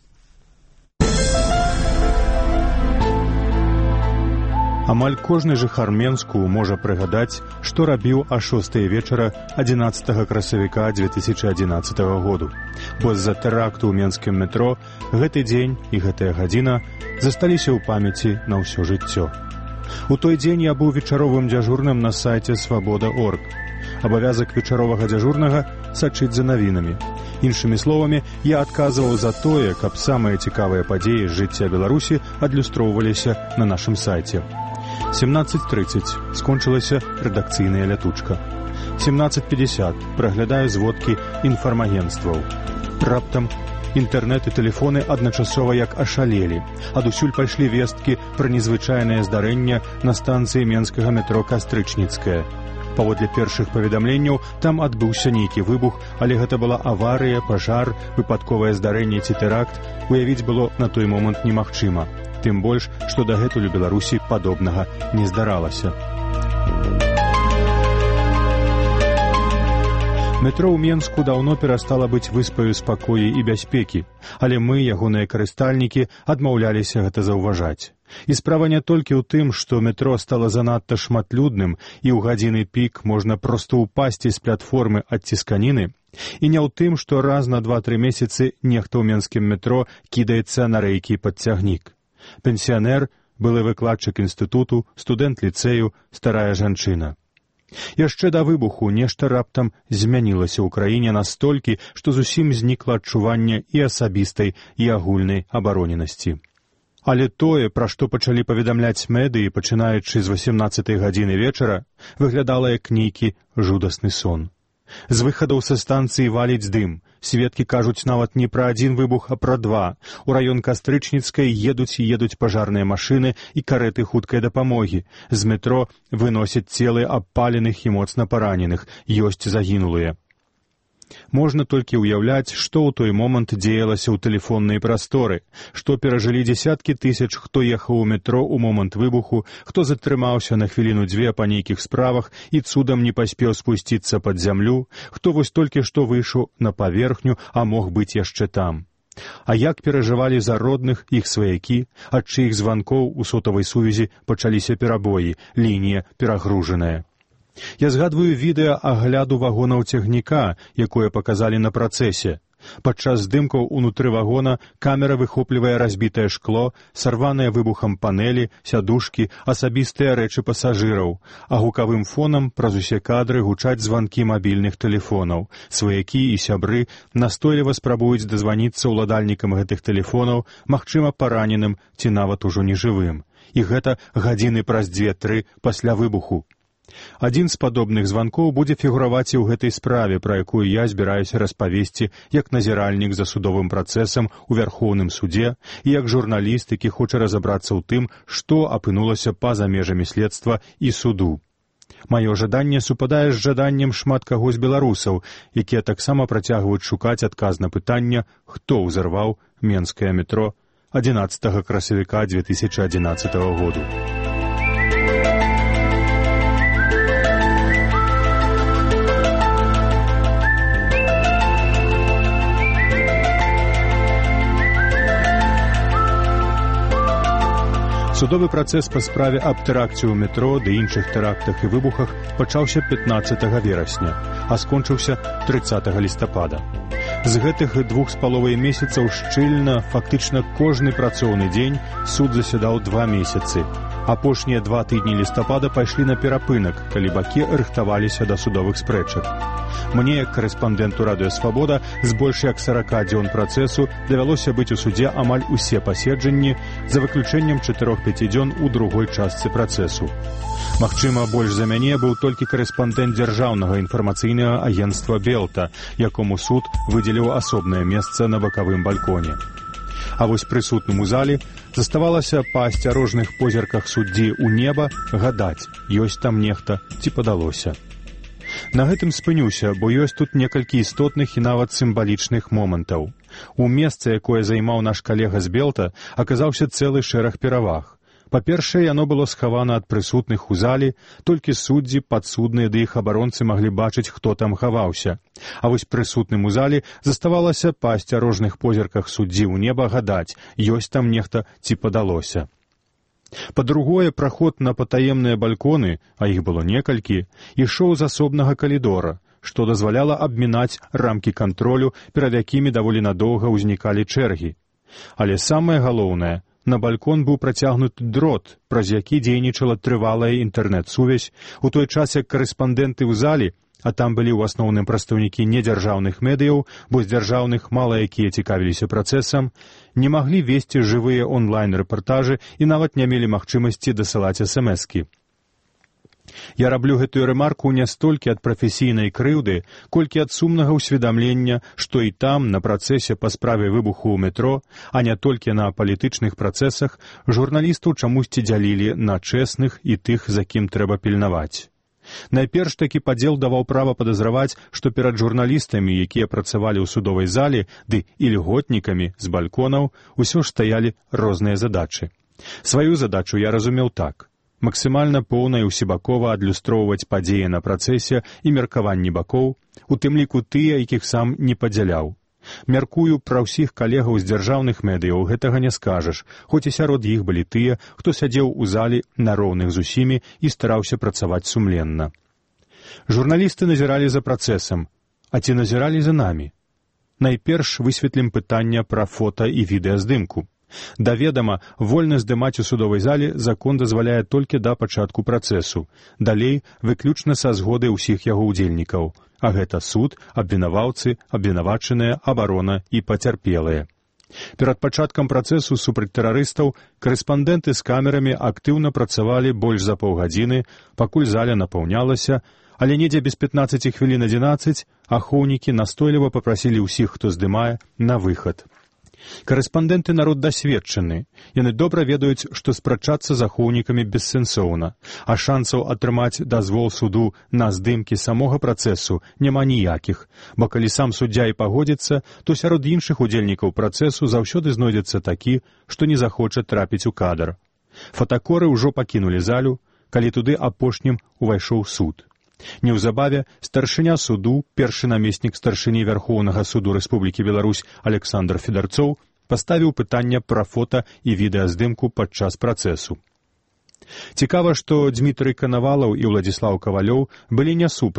Амаль кожны жыхар Менску можа прыгадаць, што рабіў а шостай вечара адзінаццатага красавіка дзве тысячы адзінаццатага году. Бо з-за тэракту ў менскім метро гэты дзень і гэтая гадзіна засталіся ў памяці на ўсё жыццё. У той дзень я быў вечаровым дзяжурным на сайце свабода кропка орг. Абавязак вечаровага дзяжурнага сачыць за навінамі. Іншымі словамі, я адказваў за тое, каб самыя цікавыя падзеі з жыцця Беларусі адлюстроўваліся на нашым сайце. семнадцать тридцать. Скончылася рэдакцыйная лятучка. семнадцать пятьдесят. Праглядаю зводкі інфармагенцтваў. Раптам інтэрнэт і тэлефоны адначасова як ашалелі. Адусюль пайшлі весткі пра незвычайнае здарэнне на станцыі менскага метро Кастрычніцкая. Паводле першых паведамленняў, там адбыўся нейкі выбух, але гэта была аварыя, пажар, выпадковае здарэнне ці тэракт, уявіць было на той момант немагчыма. Тым больш, што дагэтуль у Беларусі падобнага не здаралася. Метро ў Менску даўно перастала быць выспаю спакою і бяспекі, але мы, ягоныя карыстальнікі, адмаўляліся гэта заўважаць. І справа не толькі ў тым, што метро стала занадта шматлюдным і ў гадзіны пік можна проста ўпасці з платформы ад цісканіны, і не ў тым, што раз на два-тры месяцы нехта ў менскім метро кідаецца на рэйкі пад цягнік. Пенсіянер, былы выкладчык інстытуту, студэнт ліцэю, старая жанчына. Яшчэ да выбуху нешта раптам змянілася ў краіне настолькі, што зусім знікла адчуванне і асабістай, і агульнай абароненасці. Але тое, пра што пачалі паведамляць медыі, пачынаючы з васемнаццатай гадзіны вечара, выглядала як нейкі жудасны сон. З выхадаў са станцыі валіць дым. Сведкі кажуць нават не пра адзін выбух, а пра два. У раён Кастрычніцкай едуць і едуць пажарныя машыны і карэты хуткай дапамогі. З метро выносяць целы абпаленых і моцна параненых. Ёсць загінулыя. Можна толькі ўяўляць, што ў той момант дзеялася ў тэлефоннай прасторы, што перажылі дзесяткі тысяч, хто ехаў у метро ў момант выбуху, хто затрымаўся на хвіліну-дзве па нейкіх справах і цудам не паспеў спусціцца пад зямлю, хто вось толькі што выйшаў на паверхню, а мог быць яшчэ там. А як перажывалі за родных іх сваякі, ад чыіх званкоў у сотавай сувязі пачаліся перабоі, лінія перагружаная. Я згадваю відэа агляду вагонаў цягніка, якое паказалі на працэсе. Падчас здымкаў унутры вагона камера выхоплівае разбітае шкло, сарваныя выбухам панелі, сядушкі, асабістыя рэчы пасажыраў, а гукавым фонам праз усе кадры гучаць званкі мабільных тэлефонаў. Сваякі і сябры настойліва спрабуюць дазваніцца ўладальнікам гэтых тэлефонаў, магчыма, параненым ці нават ужо нежывым. І гэта гадзіны праз дзве-тры пасля выбуху. Адзін з падобных званкоў будзе фігураваць і ў гэтай справе, пра якую я збіраюся распавесці як назіральнік за судовым працэсам у Вярхоўным судзе і як журналіст, які хоча разабрацца ў тым, што апынулася па-за межамі следства і суду. Маё жаданне супадае з жаданнем шмат каго з беларусаў, якія таксама працягваюць шукаць адказ на пытанне, хто ўзарваў менскае метро адзінаццатага красавіка дзве тысячы адзінаццатага году. Судовы працэс па справе аб тэракце ў метро ды іншых тэрактах і выбухах пачаўся пятнаццатага верасня, а скончыўся трыццатага лістапада. З гэтых двух з паловай месяцаў шчыльна, фактычна кожны працоўны дзень суд засядаў два месяцы. Апошнія два тыдні лістапада пайшлі на перапынак, калі бакі рыхтаваліся да судовых спрэчак. Мне, як карэспандэнту радыё «Свабода», з больш як сарака дзён працэсу давялося быць у судзе амаль усе паседжанні, за выключэннем чатырох-пяці дзён у другой частцы працэсу. Магчыма, больш за мяне быў толькі карэспандэнт дзяржаўнага інфармацыйнага агенцтва «Белта», якому суд выдзеліў асобнае месца на бакавым балконе. А вось прысутным у залі заставалася па асцярожных позірках суддзі ў неба гадаць, ёсць там нехта ці падалося. На гэтым спынюся, бо ёсць тут некалькі істотных і нават сімвалічных момантаў. У месца, якое займаў наш калега з Белта, аказаўся цэлы шэраг пераваг. Па-першае, яно было схавана ад прысутных у залі, толькі суддзі, падсудныя ды іх абаронцы маглі бачыць, хто там хаваўся. А вось прысутным у залі заставалася па асцярожных позірках суддзі ў неба гадаць, ёсць там нехта ці падалося. Па-другое, праход на патаемныя балконы, а іх было некалькі, ішоў з асобнага калідора, што дазваляла абмінаць рамкі кантролю, перад якімі даволі надоўга ўзнікалі чэргі. Але самае галоўнае, на балкон быў працягнуты дрот, праз які дзейнічала трывалая інтэрнэт-сувязь, у той час як карэспандэнты ў залі, а там былі ў асноўным прадстаўнікі недзяржаўных медыяў, бо з дзяржаўных мала якія цікавіліся працэсам, не маглі весці жывыя онлайн-рэпартажы і нават не мелі магчымасці дасылаць эс-эм-эскі. Я раблю гэтую рэмарку не столькі ад прафесійнай крыўды, колькі ад сумнага ўсведамлення, што і там, на працэсе па справе выбуху ў метро, а не толькі на палітычных працэсах, журналістаў чамусьці дзялілі на чэсных і тых, за кім трэба пільнаваць. Найперш такі падзел даваў права падазраваць, што перад журналістамі, якія працавалі ў судовай зале, ды і льготнікамі з балконаў, усё ж стаялі розныя задачы. Сваю задачу я разумеў так. Максімальна поўна і ўсебакова адлюстроўваць падзеі на працэсе і меркаванні бакоў, у тым ліку тыя, якіх сам не падзяляў. Мяркую, пра ўсіх калегаў з дзяржаўных медыяў гэтага не скажаш, хоць і сярод іх былі тыя, хто сядзеў у залі на роўных з усімі і стараўся працаваць сумленна. Журналісты назіралі за працэсам, а ці назіралі за намі? Найперш высветлім пытання пра фота і відэаздымку. Да ведама, вольна здымаць у судовай зале закон дазваляе толькі да пачатку працэсу. Далей выключна са згоды ўсіх яго ўдзельнікаў. А гэта суд, абвінаваўцы, абвінавачаныя, абарона і пацярпелыя. Перад пачаткам працэсу супраць тэрарыстаў карэспандэнты з камерамі актыўна працавалі больш за паўгадзіны, пакуль заля напаўнялася, але недзе без пятнаццаці хвілін адзінаццаць ахоўнікі настойліва папрасілі ўсіх, хто здымае, на выхад. Карэспандэнты народ дасведчаны. Яны добра ведаюць, што спрачацца з ахоўнікамі бессэнсоўна, а шансаў атрымаць дазвол суду на здымкі самога працэсу няма ніякіх, бо калі сам суддзя і пагодзіцца, то сярод іншых удзельнікаў працэсу заўсёды знойдзецца такі, што не захоча трапіць у кадр. Фотакоры ўжо пакінулі залю, калі туды апошнім увайшоў суд. Неўзабаве старшыня суду, першы намеснік старшыні Вярхоўнага суду Рэспублікі Беларусь Александр Федарцоў паставіў пытанне пра фота і відэаздымку падчас працэсу. Цікава, што Дмітрый Канавалаў і Ўладзіслаў Кавалёў былі не супраць,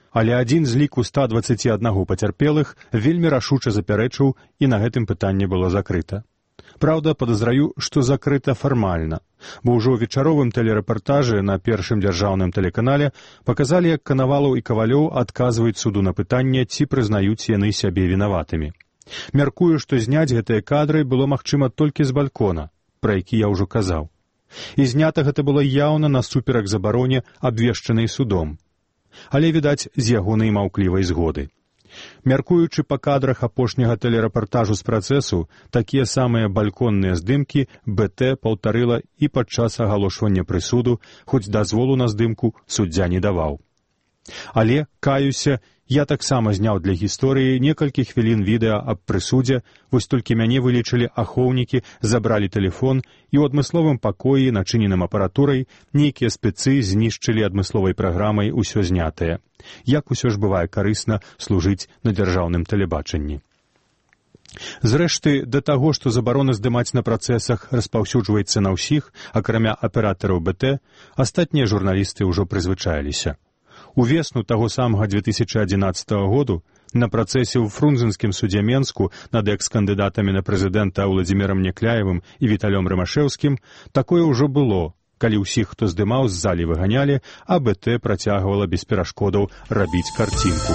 Але адзін з ліку ста дваццаці аднаго пацярпелых вельмі рашуча запярэчыў, і на гэтым пытанне было закрыта. Праўда, падазраю, што закрыта фармальна, бо ўжо ў вечаровым тэлерэпартажы на першым дзяржаўным тэлеканале паказалі, як Канавалаў і Кавалёў адказваюць суду на пытанне, ці прызнаюць яны сябе вінаватымі. Мяркую, што зняць гэтыя кадры было магчыма толькі з балкона, пра які я ўжо казаў. І знята гэта было яўна насуперак забароне, абвешчанай судом. Але, відаць, з ягонай маўклівай згоды. Мяркуючы па кадрах апошняга тэлерэпартажу з працэсу, такія самыя балконныя здымкі БТ паўтарыла і падчас агалошвання прысуду, хоць дазволу на здымку суддзя не даваў. Але, каюся, я таксама зняў для гісторыі некалькі хвілін відэа аб прысудзе, вось толькі мяне вылічылі ахоўнікі, забралі тэлефон, і ў адмысловым пакоі, начыненым апаратурай, нейкія спецы знішчылі адмысловай праграмай усё знятае. Як усё ж бывае карысна служыць на дзяржаўным тэлебачанні. Зрэшты, да таго, што забарона здымаць на працэсах распаўсюджваецца на ўсіх, акрамя аператараў БТ, астатнія журналісты ўжо прызвычаіліся. Увесну таго самага дзве тысячы адзінаццатага году на працэсе ў Фрунзенскім судзе Менску над экс-кандыдатамі на прэзідэнта Уладзімірам Някляевым і Віталём Рымашэўскім такое ўжо было, калі ўсіх, хто здымаў, з залі выганялі, а БТ працягвала без перашкодаў рабіць карцінку.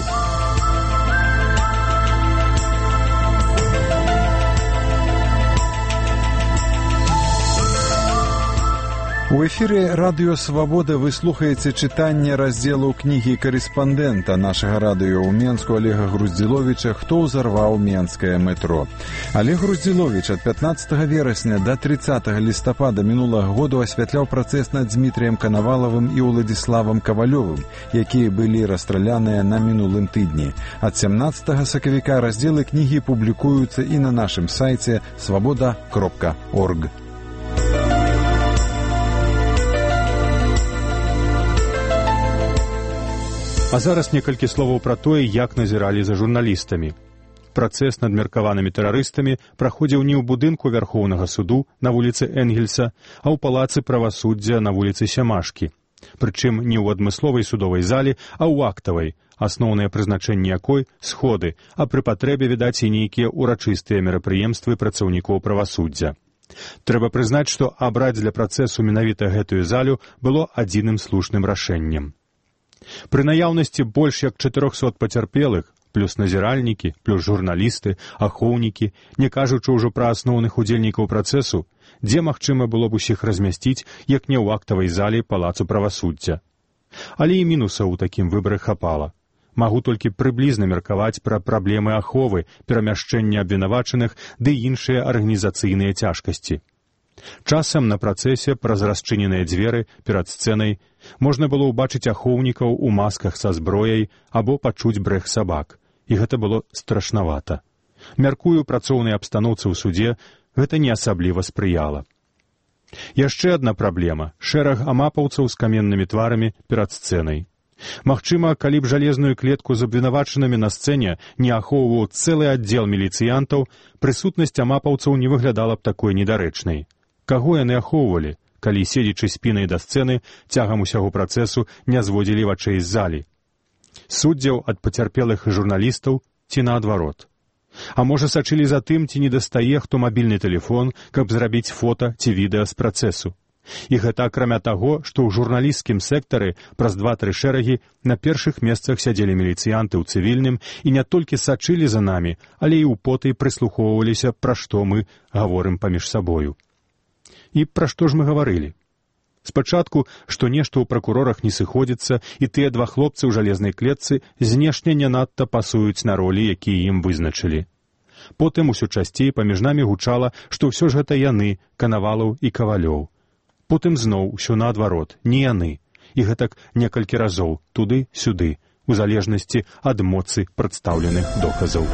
У эфіры радыё «Свабода» вы слухаеце чытанне раздзелу кнігі карэспандэнта нашага радыё ў Менску Олега Груздзіловіча «Хто ўзарваў менскае метро». Олег Груздзіловіч ад пятнаццатага верасня да трыццатага лістапада мінулага году асвятляў працэс над Дзмітрыем Канавалавым і Уладзіславам Кавалёвым, якія былі расстраляныя на мінулым тыдні. Ад сямнаццатага сакавіка раздзелы кнігі публікуюцца і на нашым сайце свабода кропка орг. А зараз некалькі словаў пра тое, як назіралі за журналістамі. Працэс над меркаванымі тэрарыстамі праходзіў не ў будынку Вярхоўнага суду на вуліцы Энгельса, а ў палацы правасуддзя на вуліцы Сямашкі. Прычым не ў адмысловай судовай зале, а ў актавай, асноўнае прызначэнне якой — сходы, а пры патрэбе, відаць, і нейкія ўрачыстыя мерапрыемствы працаўнікоў правасуддзя. Трэба прызнаць, што абраць для працэсу менавіта гэтую залю было адзіным слушным рашэннем. Пры наяўнасці больш як чатырохсот пацярпелых, плюс назіральнікі, плюс журналісты, ахоўнікі, не кажучы ўжо пра асноўных удзельнікаў працэсу, дзе магчыма было б усіх размясціць, як не ў актавай зале палацу правасуддзя. Але і мінусаў у такім выбары хапала. Магу толькі прыблізна меркаваць пра праблемы аховы, перамяшчэння абвінавачаных ды іншыя арганізацыйныя цяжкасці. Часам на працэсе праз расчыненыя дзверы перад сцэнай можна было ўбачыць ахоўнікаў у масках са зброяй або пачуць брэх сабак, і гэта было страшнавата. Мяркую, працоўнай абстаноўцы ў суде гэта не асабліва спрыяла. Яшчэ адна праблема — шэраг амапаўцаў з каменнымі тварамі перад сцэнай. Магчыма, калі б жалезную клетку з абвінавачанымі на сцэне не ахоўваў цэлы аддзел міліцыянтаў, прысутнасць амапаўцаў не выглядала б такой недарэчнай. Каго яны ахоўвалі, калі, седзячы спінай да сцэны, цягам усяго працэсу не зводзілі вачэй з залі? Суддзяў ад пацярпелых і журналістаў ці наадварот? А можа, сачылі за тым, ці не дастае хто мабільны тэлефон, каб зрабіць фота ці відэа з працэсу? І гэта акрамя таго, што ў журналісцкім сектары праз два-тры шэрагі на першых месцах сядзелі міліцыянты ў цывільным і не толькі сачылі за намі, але і ў потай прыслухоўваліся, пра што мы гаворым паміж сабою. І пра што ж мы гаварылі? Спачатку, што нешта ў пракурорах не сыходзіцца, і тыя два хлопцы ў жалезнай клетцы знешне не надта пасуюць на ролі, якія ім вызначылі. Потым усё часцей паміж намі гучала, што ўсё ж гэта яны, Канавалаў і Кавалёў. Потым зноў усё наадварот, не яны. І гэтак некалькі разоў, туды-сюды, у залежнасці ад моцы прадстаўленых доказаў.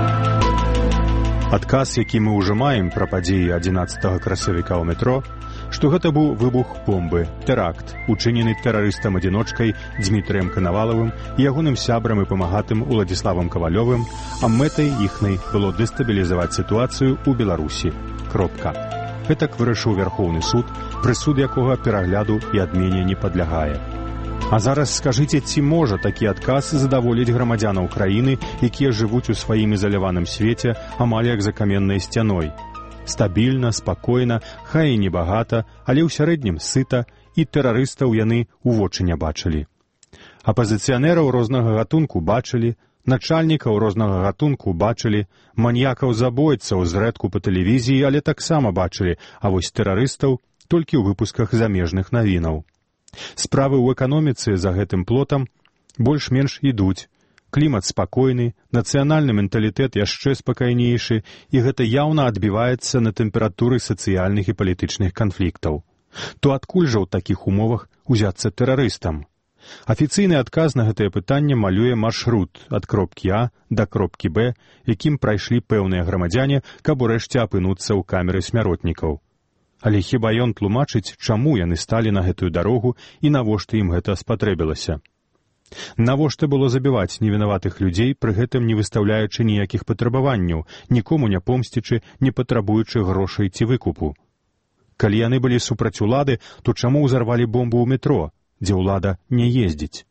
Адказ, які мы ўжо маем пра падзеі адзінаццатага красавіка ў метро, што гэта быў выбух бомбы, тэракт, учынены тэрарыстам-адзіночкай Дмітрыем Канавалавым і ягоным сябрам і памагатым Уладзіславам Кавалёвым, а мэтай іхнай было дэстабілізаваць сітуацыю ў Беларусі. Кропка. Гэтак вырашыў Вярхоўны суд, прысуд якога перагляду і адмене не падлягае. А зараз скажыце, ці можа такі адказ задаволіць грамадзянаў краіны, якія жывуць у сваім ізаляваным свеце амаль як за каменнай сцяной. Стабільна, спакойна, хай і небагата, але ў сярэднім сыта, і тэрарыстаў яны ў вочы не бачылі. Апазіцыянераў рознага гатунку бачылі, начальнікаў рознага гатунку бачылі, маньякаў-забойцаў зрэдку па тэлевізіі, але таксама бачылі, а вось тэрарыстаў толькі ў выпусках замежных навінаў. Справы ў эканоміцы за гэтым плотам больш-менш ідуць. Клімат спакойны, нацыянальны менталітэт яшчэ спакайнейшы, і гэта яўна адбіваецца на тэмпературы сацыяльных і палітычных канфліктаў. То адкуль жа ў такіх умовах узяцца тэрарыстам? Афіцыйны адказ на гэтае пытанне малюе маршрут ад кропкі А да кропкі Б, якім прайшлі пэўныя грамадзяне, каб урэшце апынуцца ў камеры смяротнікаў. Але хіба ён тлумачыць, чаму яны сталі на гэтую дарогу і навошта ім гэта спатрэбілася? Навошта было забіваць невінаватых людзей, пры гэтым не выстаўляючы ніякіх патрабаванняў, нікому не помсцічы, не патрабуючы грошай ці выкупу? Калі яны былі супраць улады, то чаму ўзарвалі бомбу ў метро, дзе ўлада не ездзіць?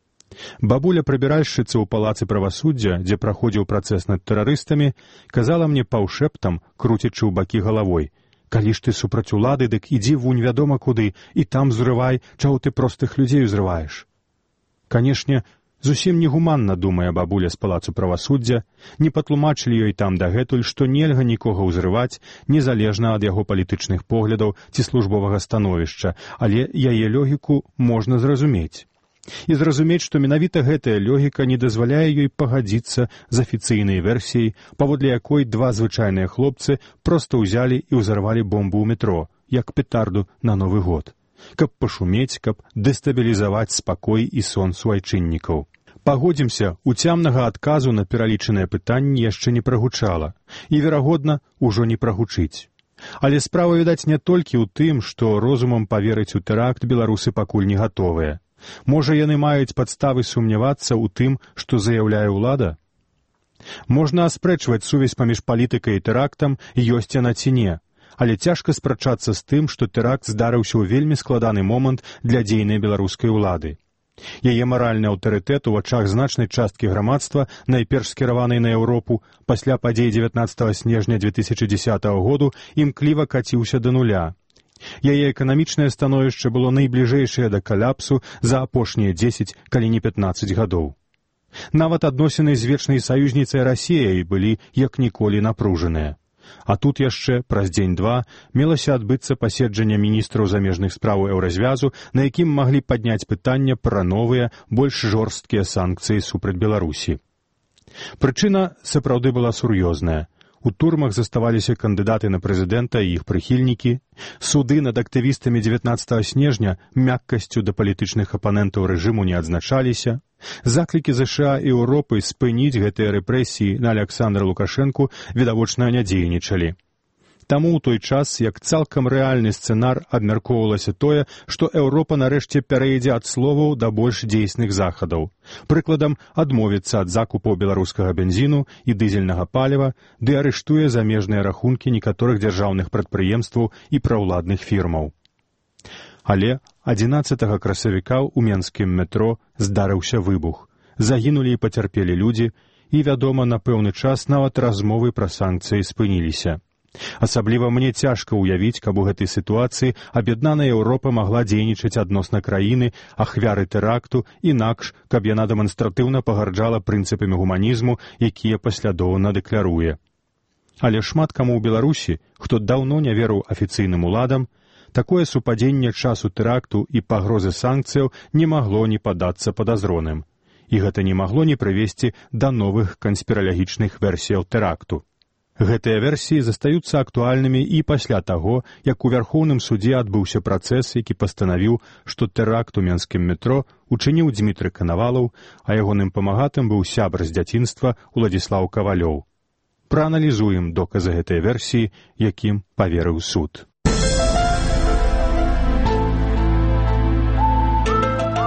Бабуля прыбіральшчыца ў палацы правасуддзя, дзе праходзіў працэс над тэрарыстамі, казала мне паўшэптам, круцячы ў бакі галавой: «Калі ж ты супраць улады, дык ідзі вунь вядома куды, і там зрывай, чаго ты простых людзей узрываеш». Канешне, зусім негуманна, думае бабуля з палацу правасуддзя, не патлумачылі ёй там дагэтуль, што нельга нікога ўзрываць, незалежна ад яго палітычных поглядаў ці службовага становішча, але яе логіку можна зразумець. І зразумець, што менавіта гэтая логіка не дазваляе ёй пагадзіцца з афіцыйнай версіяй, паводле якой два звычайныя хлопцы проста ўзялі і ўзарвалі бомбу ў метро, як петарду на Новы год, каб пашумець, каб дэстабілізаваць спакой і сон суайчыннікаў. Пагодзімся, уцямнага адказу на пералічанае пытанне яшчэ не прагучала, і, верагодна, ужо не прагучыць. Але справа, відаць, не толькі ў тым, што розумам паверыць у тэракт беларусы пакуль не гатовыя. Можа, яны маюць падставы сумнявацца ў тым, што заяўляе ўлада? Можна аспрэчваць сувязь паміж палітыкай і тэрактам, ёсць яна ці не, але цяжка спрачацца з тым, што тэракт здарыўся ў вельмі складаны момант для дзейнай беларускай улады. Яе маральны аўтарытэт у вачах значнай часткі грамадства, найперш скіраванай на Еўропу, пасля падзей дзевятнаццатага снежня дзве тысячы дзесятага году імкліва каціўся да нуля. Яе эканамічнае становішча было найбліжэйшае да каляпсу за апошнія дзесяць, калі не пятнаццаць гадоў. Нават адносіны з вечнай саюзніцай Расіяй былі як ніколі напружаныя. А тут яшчэ, праз дзень-два, мелася адбыцца паседжанне міністраў замежных спраў Еўразвязу, на якім маглі падняць пытанне пра новыя, больш жорсткія санкцыі супраць Беларусі. Прычына сапраўды была сур'ёзная. У турмах заставаліся кандыдаты на прэзідэнта і іх прыхільнікі, суды над актывістамі дзевятнаццатага снежня мяккасцю да палітычных апанентаў рэжыму не адзначаліся, заклікі ЗША і Еўропы спыніць гэтыя рэпрэсіі на Аляксандра Лукашэнку відавочна не дзейнічалі. Таму ў той час, як цалкам рэальны сцэнар, абмяркоўвалася тое, што Еўропа нарэшце пярэйдзе ад словаў да больш дзейсных захадаў. Прыкладам, адмовіцца ад закупаў беларускага бензіну і дызельнага паліва, ды арыштуе замежныя рахункі некаторых дзяржаўных прадпрыемстваў і праўладных фірмаў. Але адзінаццатага красавіка ў менскім метро здарыўся выбух. Загінулі і пацярпелі людзі, і, вядома, на пэўны час нават размовы пра санкцыі спыніліся. Асабліва мне цяжка ўявіць, каб у гэтай сітуацыі аб'яднаная Еўропа магла дзейнічаць адносна краіны, ахвяры тэракту, інакш, каб яна дэманстратыўна пагарджала прынцыпамі гуманізму, якія паслядоўна дэкляруе. Але шмат каму ў Беларусі, хто даўно не верыў афіцыйным уладам, такое супадзенне часу тэракту і пагрозы санкцыяў не магло не падацца падазроным. І гэта не магло не прывесці да новых канспіралагічных версіяў тэракту. Гэтыя версіі застаюцца актуальнымі і пасля таго, як у Вярхоўным судзе адбыўся працэс, які пастанавіў, што тэракт у менскім метро учыніў Дмітрый Канавалаў, а ягоным памагатым быў сябар з дзяцінства Уладзіслаў Кавалёў. Прааналізуем доказы гэтай версіі, якім паверыў суд.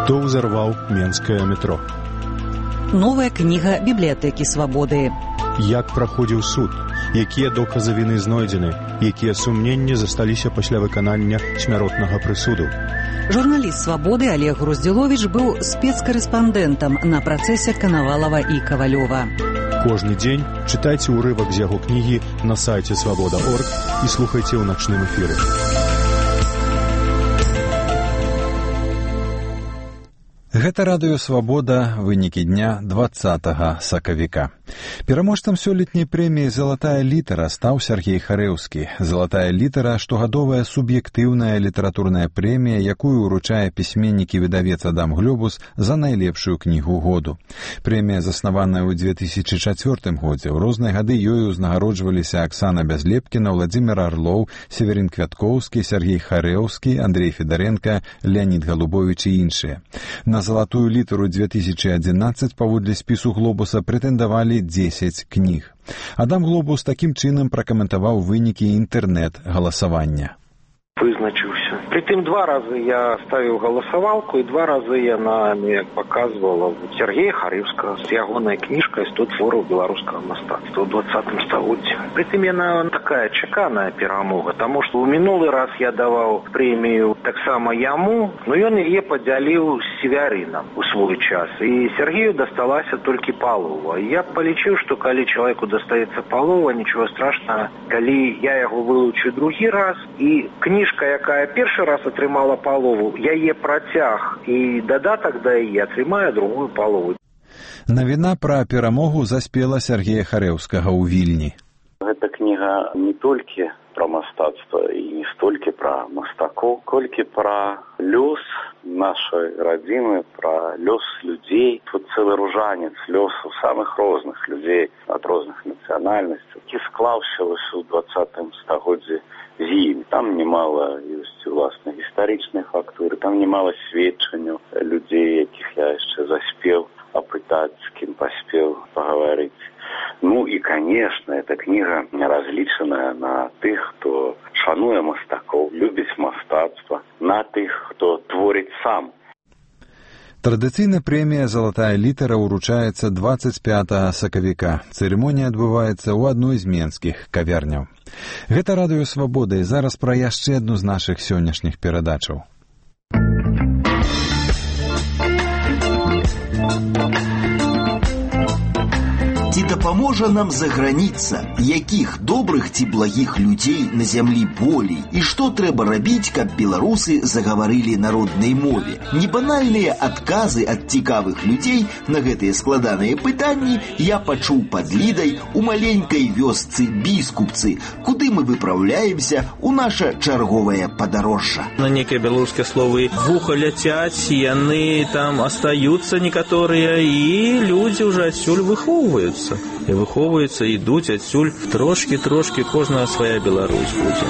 Хто ўзарваў менскае метро? Новая кніга бібліятэкі свабоды. Як праходзіў суд? Якія доказы віны знойдзены? Якія сумненні засталіся пасля выканання смяротнага прысуду? Журналіст свабоды Олег Груздзіловіч быў спецкарэспандэнтам на працэсе Канавалава і Кавалёва. Кожны дзень чытайце ўрывак з яго кнігі на сайце свабода точка орг і слухайце ў начным эфіры. Гэта радыё «Свабода», вынікі дня дваццатага сакавіка. Пераможцам сёлетняй прэміі «Залатая літара» стаў Сяргей Харэўскі. «Залатая літара» – штогадовая суб'ектыўная літаратурная прэмія, якую ўручае пісьменнік і выдавец Адам Глёбус за найлепшую кнігу году. Прэмія заснаваная ў две тысячы чацвёртым годзе. У розныя гады ёю узнагароджваліся Аксана Бязлепкіна, Владзімир Арлоў, Северін Квяткоўскі, Сяргей Харэўскі, Андрей Федаренка, Леонид Голубович і іншыя. На «Залатую літару» две тысячи одиннадцать паводле спісу «Глобуса» прэтэндавалі дзесяць кніг. Адам Глобус такім чынам пракаментаваў вынікі інтэрнэт-галасавання. Вызначыўся. Притым два разы я ставіў галасавалку, і два разы яна мне показывала Сергея Харэўскага з ягонай кніжкай «сто твораў беларускага мастацтва» ў двадцатым стагоддзі. Притым яна такая чаканая перамога, таму што ў мінулы раз я даваў прэмію таксама яму, но ён яе падзяліў з Севярынам у свой час, і Сергею дасталася толькі палова. Я палічыў, што калі чалавеку дастаецца палова, нічого страшнага, калі я яго вылучу другі раз, і кніжка, якая першы раз атрымала палову, яе працяг і дадатак да яе атрымае другую палову. Навіна пра перамогу заспела Сяргея Харэўскага ў Вільні. Гэта кніга не толькі пра мастацтва і не столькі пра мастакоў, колькі пра лёс нашай радзімы, пра лёс людзей. Тут цэлы ружанец лёсаў самых розных людзей ад розных нацыянальнасцяў, які склаўся ў двадцатым стагоддзі з ім. Там немало ёсць уласна гістарычнай фактуры, там немало сведчанняў людзей, якіх я яшчэ заспеў апытаць, з кім паспеў пагаварыць. Ну і, конечно, эта кніга разлічаная на тых, хто шануе мастакоў, любіць мастацтва, на тых, хто творыць сам. Традыцыйна прэмія «Залатая літара» ўручаецца дваццаць пятага сакавіка. Цырымонія адбываецца ў адной з менскіх кавярняў. Гэта радыё «Свабода», і зараз пра яшчэ адну з нашых сённяшніх перадачаў. Ці дапаможа нам заграніца, якіх добрых ці благіх людзей на зямлі болей, і што трэба рабіць, каб беларусы загаварылі на роднай мове? Небанальныя адказы ад цікавых людзей на гэтыя складаныя пытанні я пачуў пад Лідай у маленькай вёсцы Біскупцы, куды мы выпраўляемся ў наша чарговае падарожжа. На некія беларускія словы вуха ляцяць, яны там астаюцца некаторыя, і людзі ўжо адсюль выхоўваюцца. І выхоўваюцца, ідуць адсюль трошкі-трошкі, кожная свая Беларусь будзе.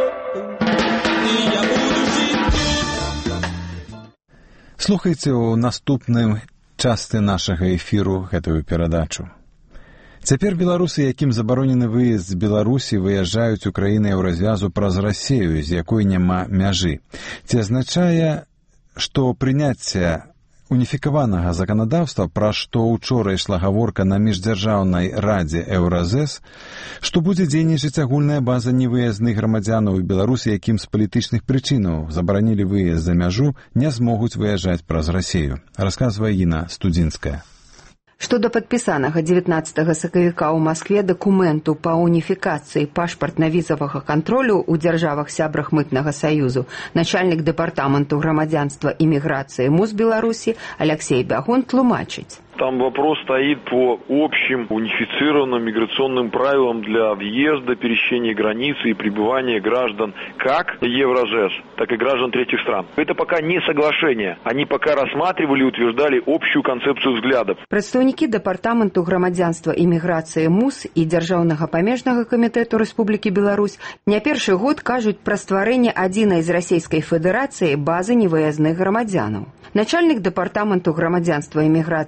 Слухайце ў наступным частцы нашага эфіру гэтую перадачу. Цяпер беларусы, якім забаронены выезд з Беларусі, выязджаюць у краіны еўразвязу праз Расею, з якой няма мяжы. Ці азначае, што прыняцце уніфікаванага заканадаўства, пра што ўчора ішла гаворка на міждзяржаўнай радзе Еўразэс, што будзе дзейнічаць агульная база невыязных грамадзянаў у Беларусі, якім з палітычных прычынаў забаранілі выезд за мяжу, не змогуць выязджаць праз Расею, расказвае Інна Студзінская. Што да падпісанага дзевятнаццатага сакавіка ў Маскве дакументу па уніфікацыі пашпартна-візавага кантролю ў дзяржавах-сябрах мытнага саюзу, начальнік дэпартаменту грамадзянства і міграцыі МУС Беларусі Алексей Бягун тлумачыць. Там вопрос стоит по общим унифицированным миграционным правилам для въезда, пересечения границы и пребывания граждан как Евразес, так и граждан третьих стран. Это пока не соглашение. Они пока рассматривали и утверждали общую концепцию взглядов. Прадстаўнікі дэпартаменту грамадзянства і міграцыі МУС і Дзяржаўнага памежнага камітэту Рэспублікі Беларусь не першы год кажуць пра стварэнне адзінай з Расійскай Федэрацыі базы невыязных грамадзянаў. Начальнік дэпартаменту грамадзянства і міграцыі МУС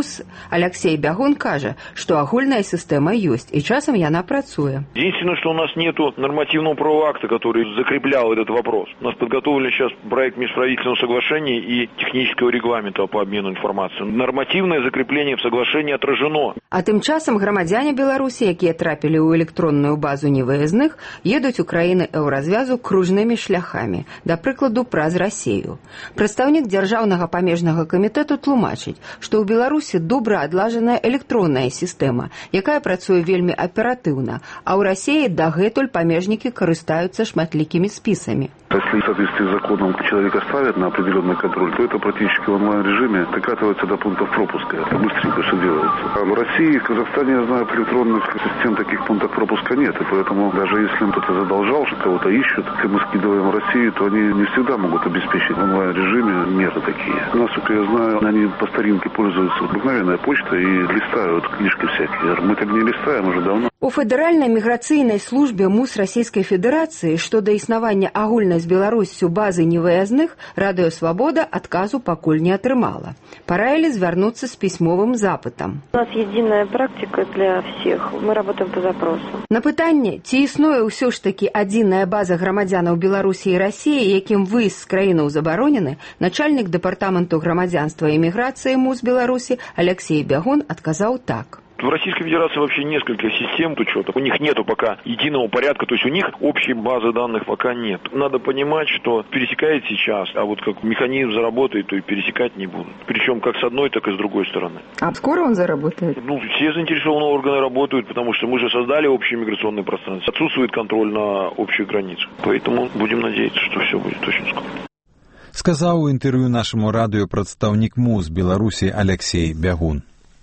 МУЗ Алексей Бягун кажа, што агульная сістэма ёсць, і часам яна працуе. Единственное, что у нас нету нормативного правового акта, который закреплял этот вопрос. У нас подготовлен сейчас проект межправительственного соглашения и технического регламента по обмену информацией. Нормативное закрепление в соглашении отражено. А тым часам грамадзяне Беларусі, якія трапілі ў электронную базу невыязных, едуць у краіны еўразвязу кружнымі шляхамі, да прыкладу праз Расею. Прадстаўнік дзяржаўнага памежнага камітэту тлумачыць, што ў Беларусі добра адлажаная электронная сістэма, якая працуе вельмі аператыўна, а ў Расеі дагэтуль памежнікі карыстаюцца шматлікімі спісамі. Если в соответствии с законом человека ставят на определенный контроль, то это практически в онлайн-режиме докатывается до пунктов пропуска. Это быстренько все делается. А в России, в Казахстане, я знаю, электронных систем таких пунктов пропуска нет. И поэтому даже если кто-то задолжал, что кого-то ищут, если мы скидываем в Россию, то они не всегда могут обеспечить в онлайн-режиме меры такие. Насколько я знаю, они по старинке пользуются обыкновенной почтой и листают книжки всякие. Мы так не листаем уже давно. У Федэральнай міграцыйнай службе МУЗ Расійскай Федэрацыі што да існавання агульнай з Беларусю базы невыязных Радыё Свабода адказу пакуль не атрымала. Параілі звярнуцца з пісьмовым запытам. У нас единая практика для всех. Мы работаем по запросу. На пытанне, ці існуе ўсё ж такі адзіная база грамадзянаў Беларусі і Расіі, якім выезд з краінаў забаронены, начальнік дэпартаменту грамадзянства і міграцыі МУЗ Беларусі Алексей Бягун адказаў так. В Российской Федерации вообще несколько систем учета. У них нету пока единого порядка, то есть у них общей базы данных пока нет. Надо понимать, что пересекает сейчас, а вот как механизм заработает, то и пересекать не будут. Причем как с одной, так и с другой стороны. А скоро он заработает? Ну, все заинтересованные органы работают, потому что мы же создали общее миграционное пространство. Отсутствует контроль на общих границах. Поэтому будем надеяться, что все будет очень скоро. Сказал у интервью нашему радио представник МУЗ Беларуси Алексей Бягун.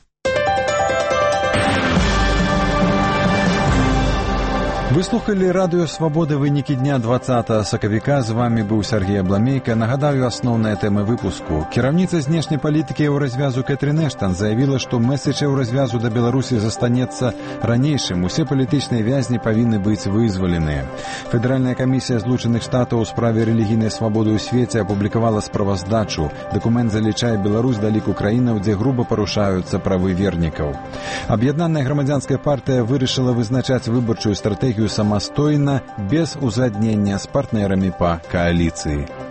Вы слухали радыё Свабода вынікі дня двадцатага сакавіка. З вами быў Сергей Абламейка. Нагадаю асноўныя тэмы выпуску. Кіраўніца знешняй палітыкі еўразвязу Кэтрин Эштан заявіла, што месседж еўразвязу да Беларусі застанецца ранейшым. Усе палітычныя вязні павінны быць вызваленыя. Федэральная камісія Злучаных Штатаў у справе рэлігійнай свабоды ў свеце апублікавала справаздачу. Дакумент залічае Беларусь да ліку краінаў, дзе груба парушаюцца правы вернікаў. Аб'яднаная грамадзянская партыя вырашыла вызначаць выбарчую стратэгію самастойна, без узаднення з партнерамі па кааліцыі.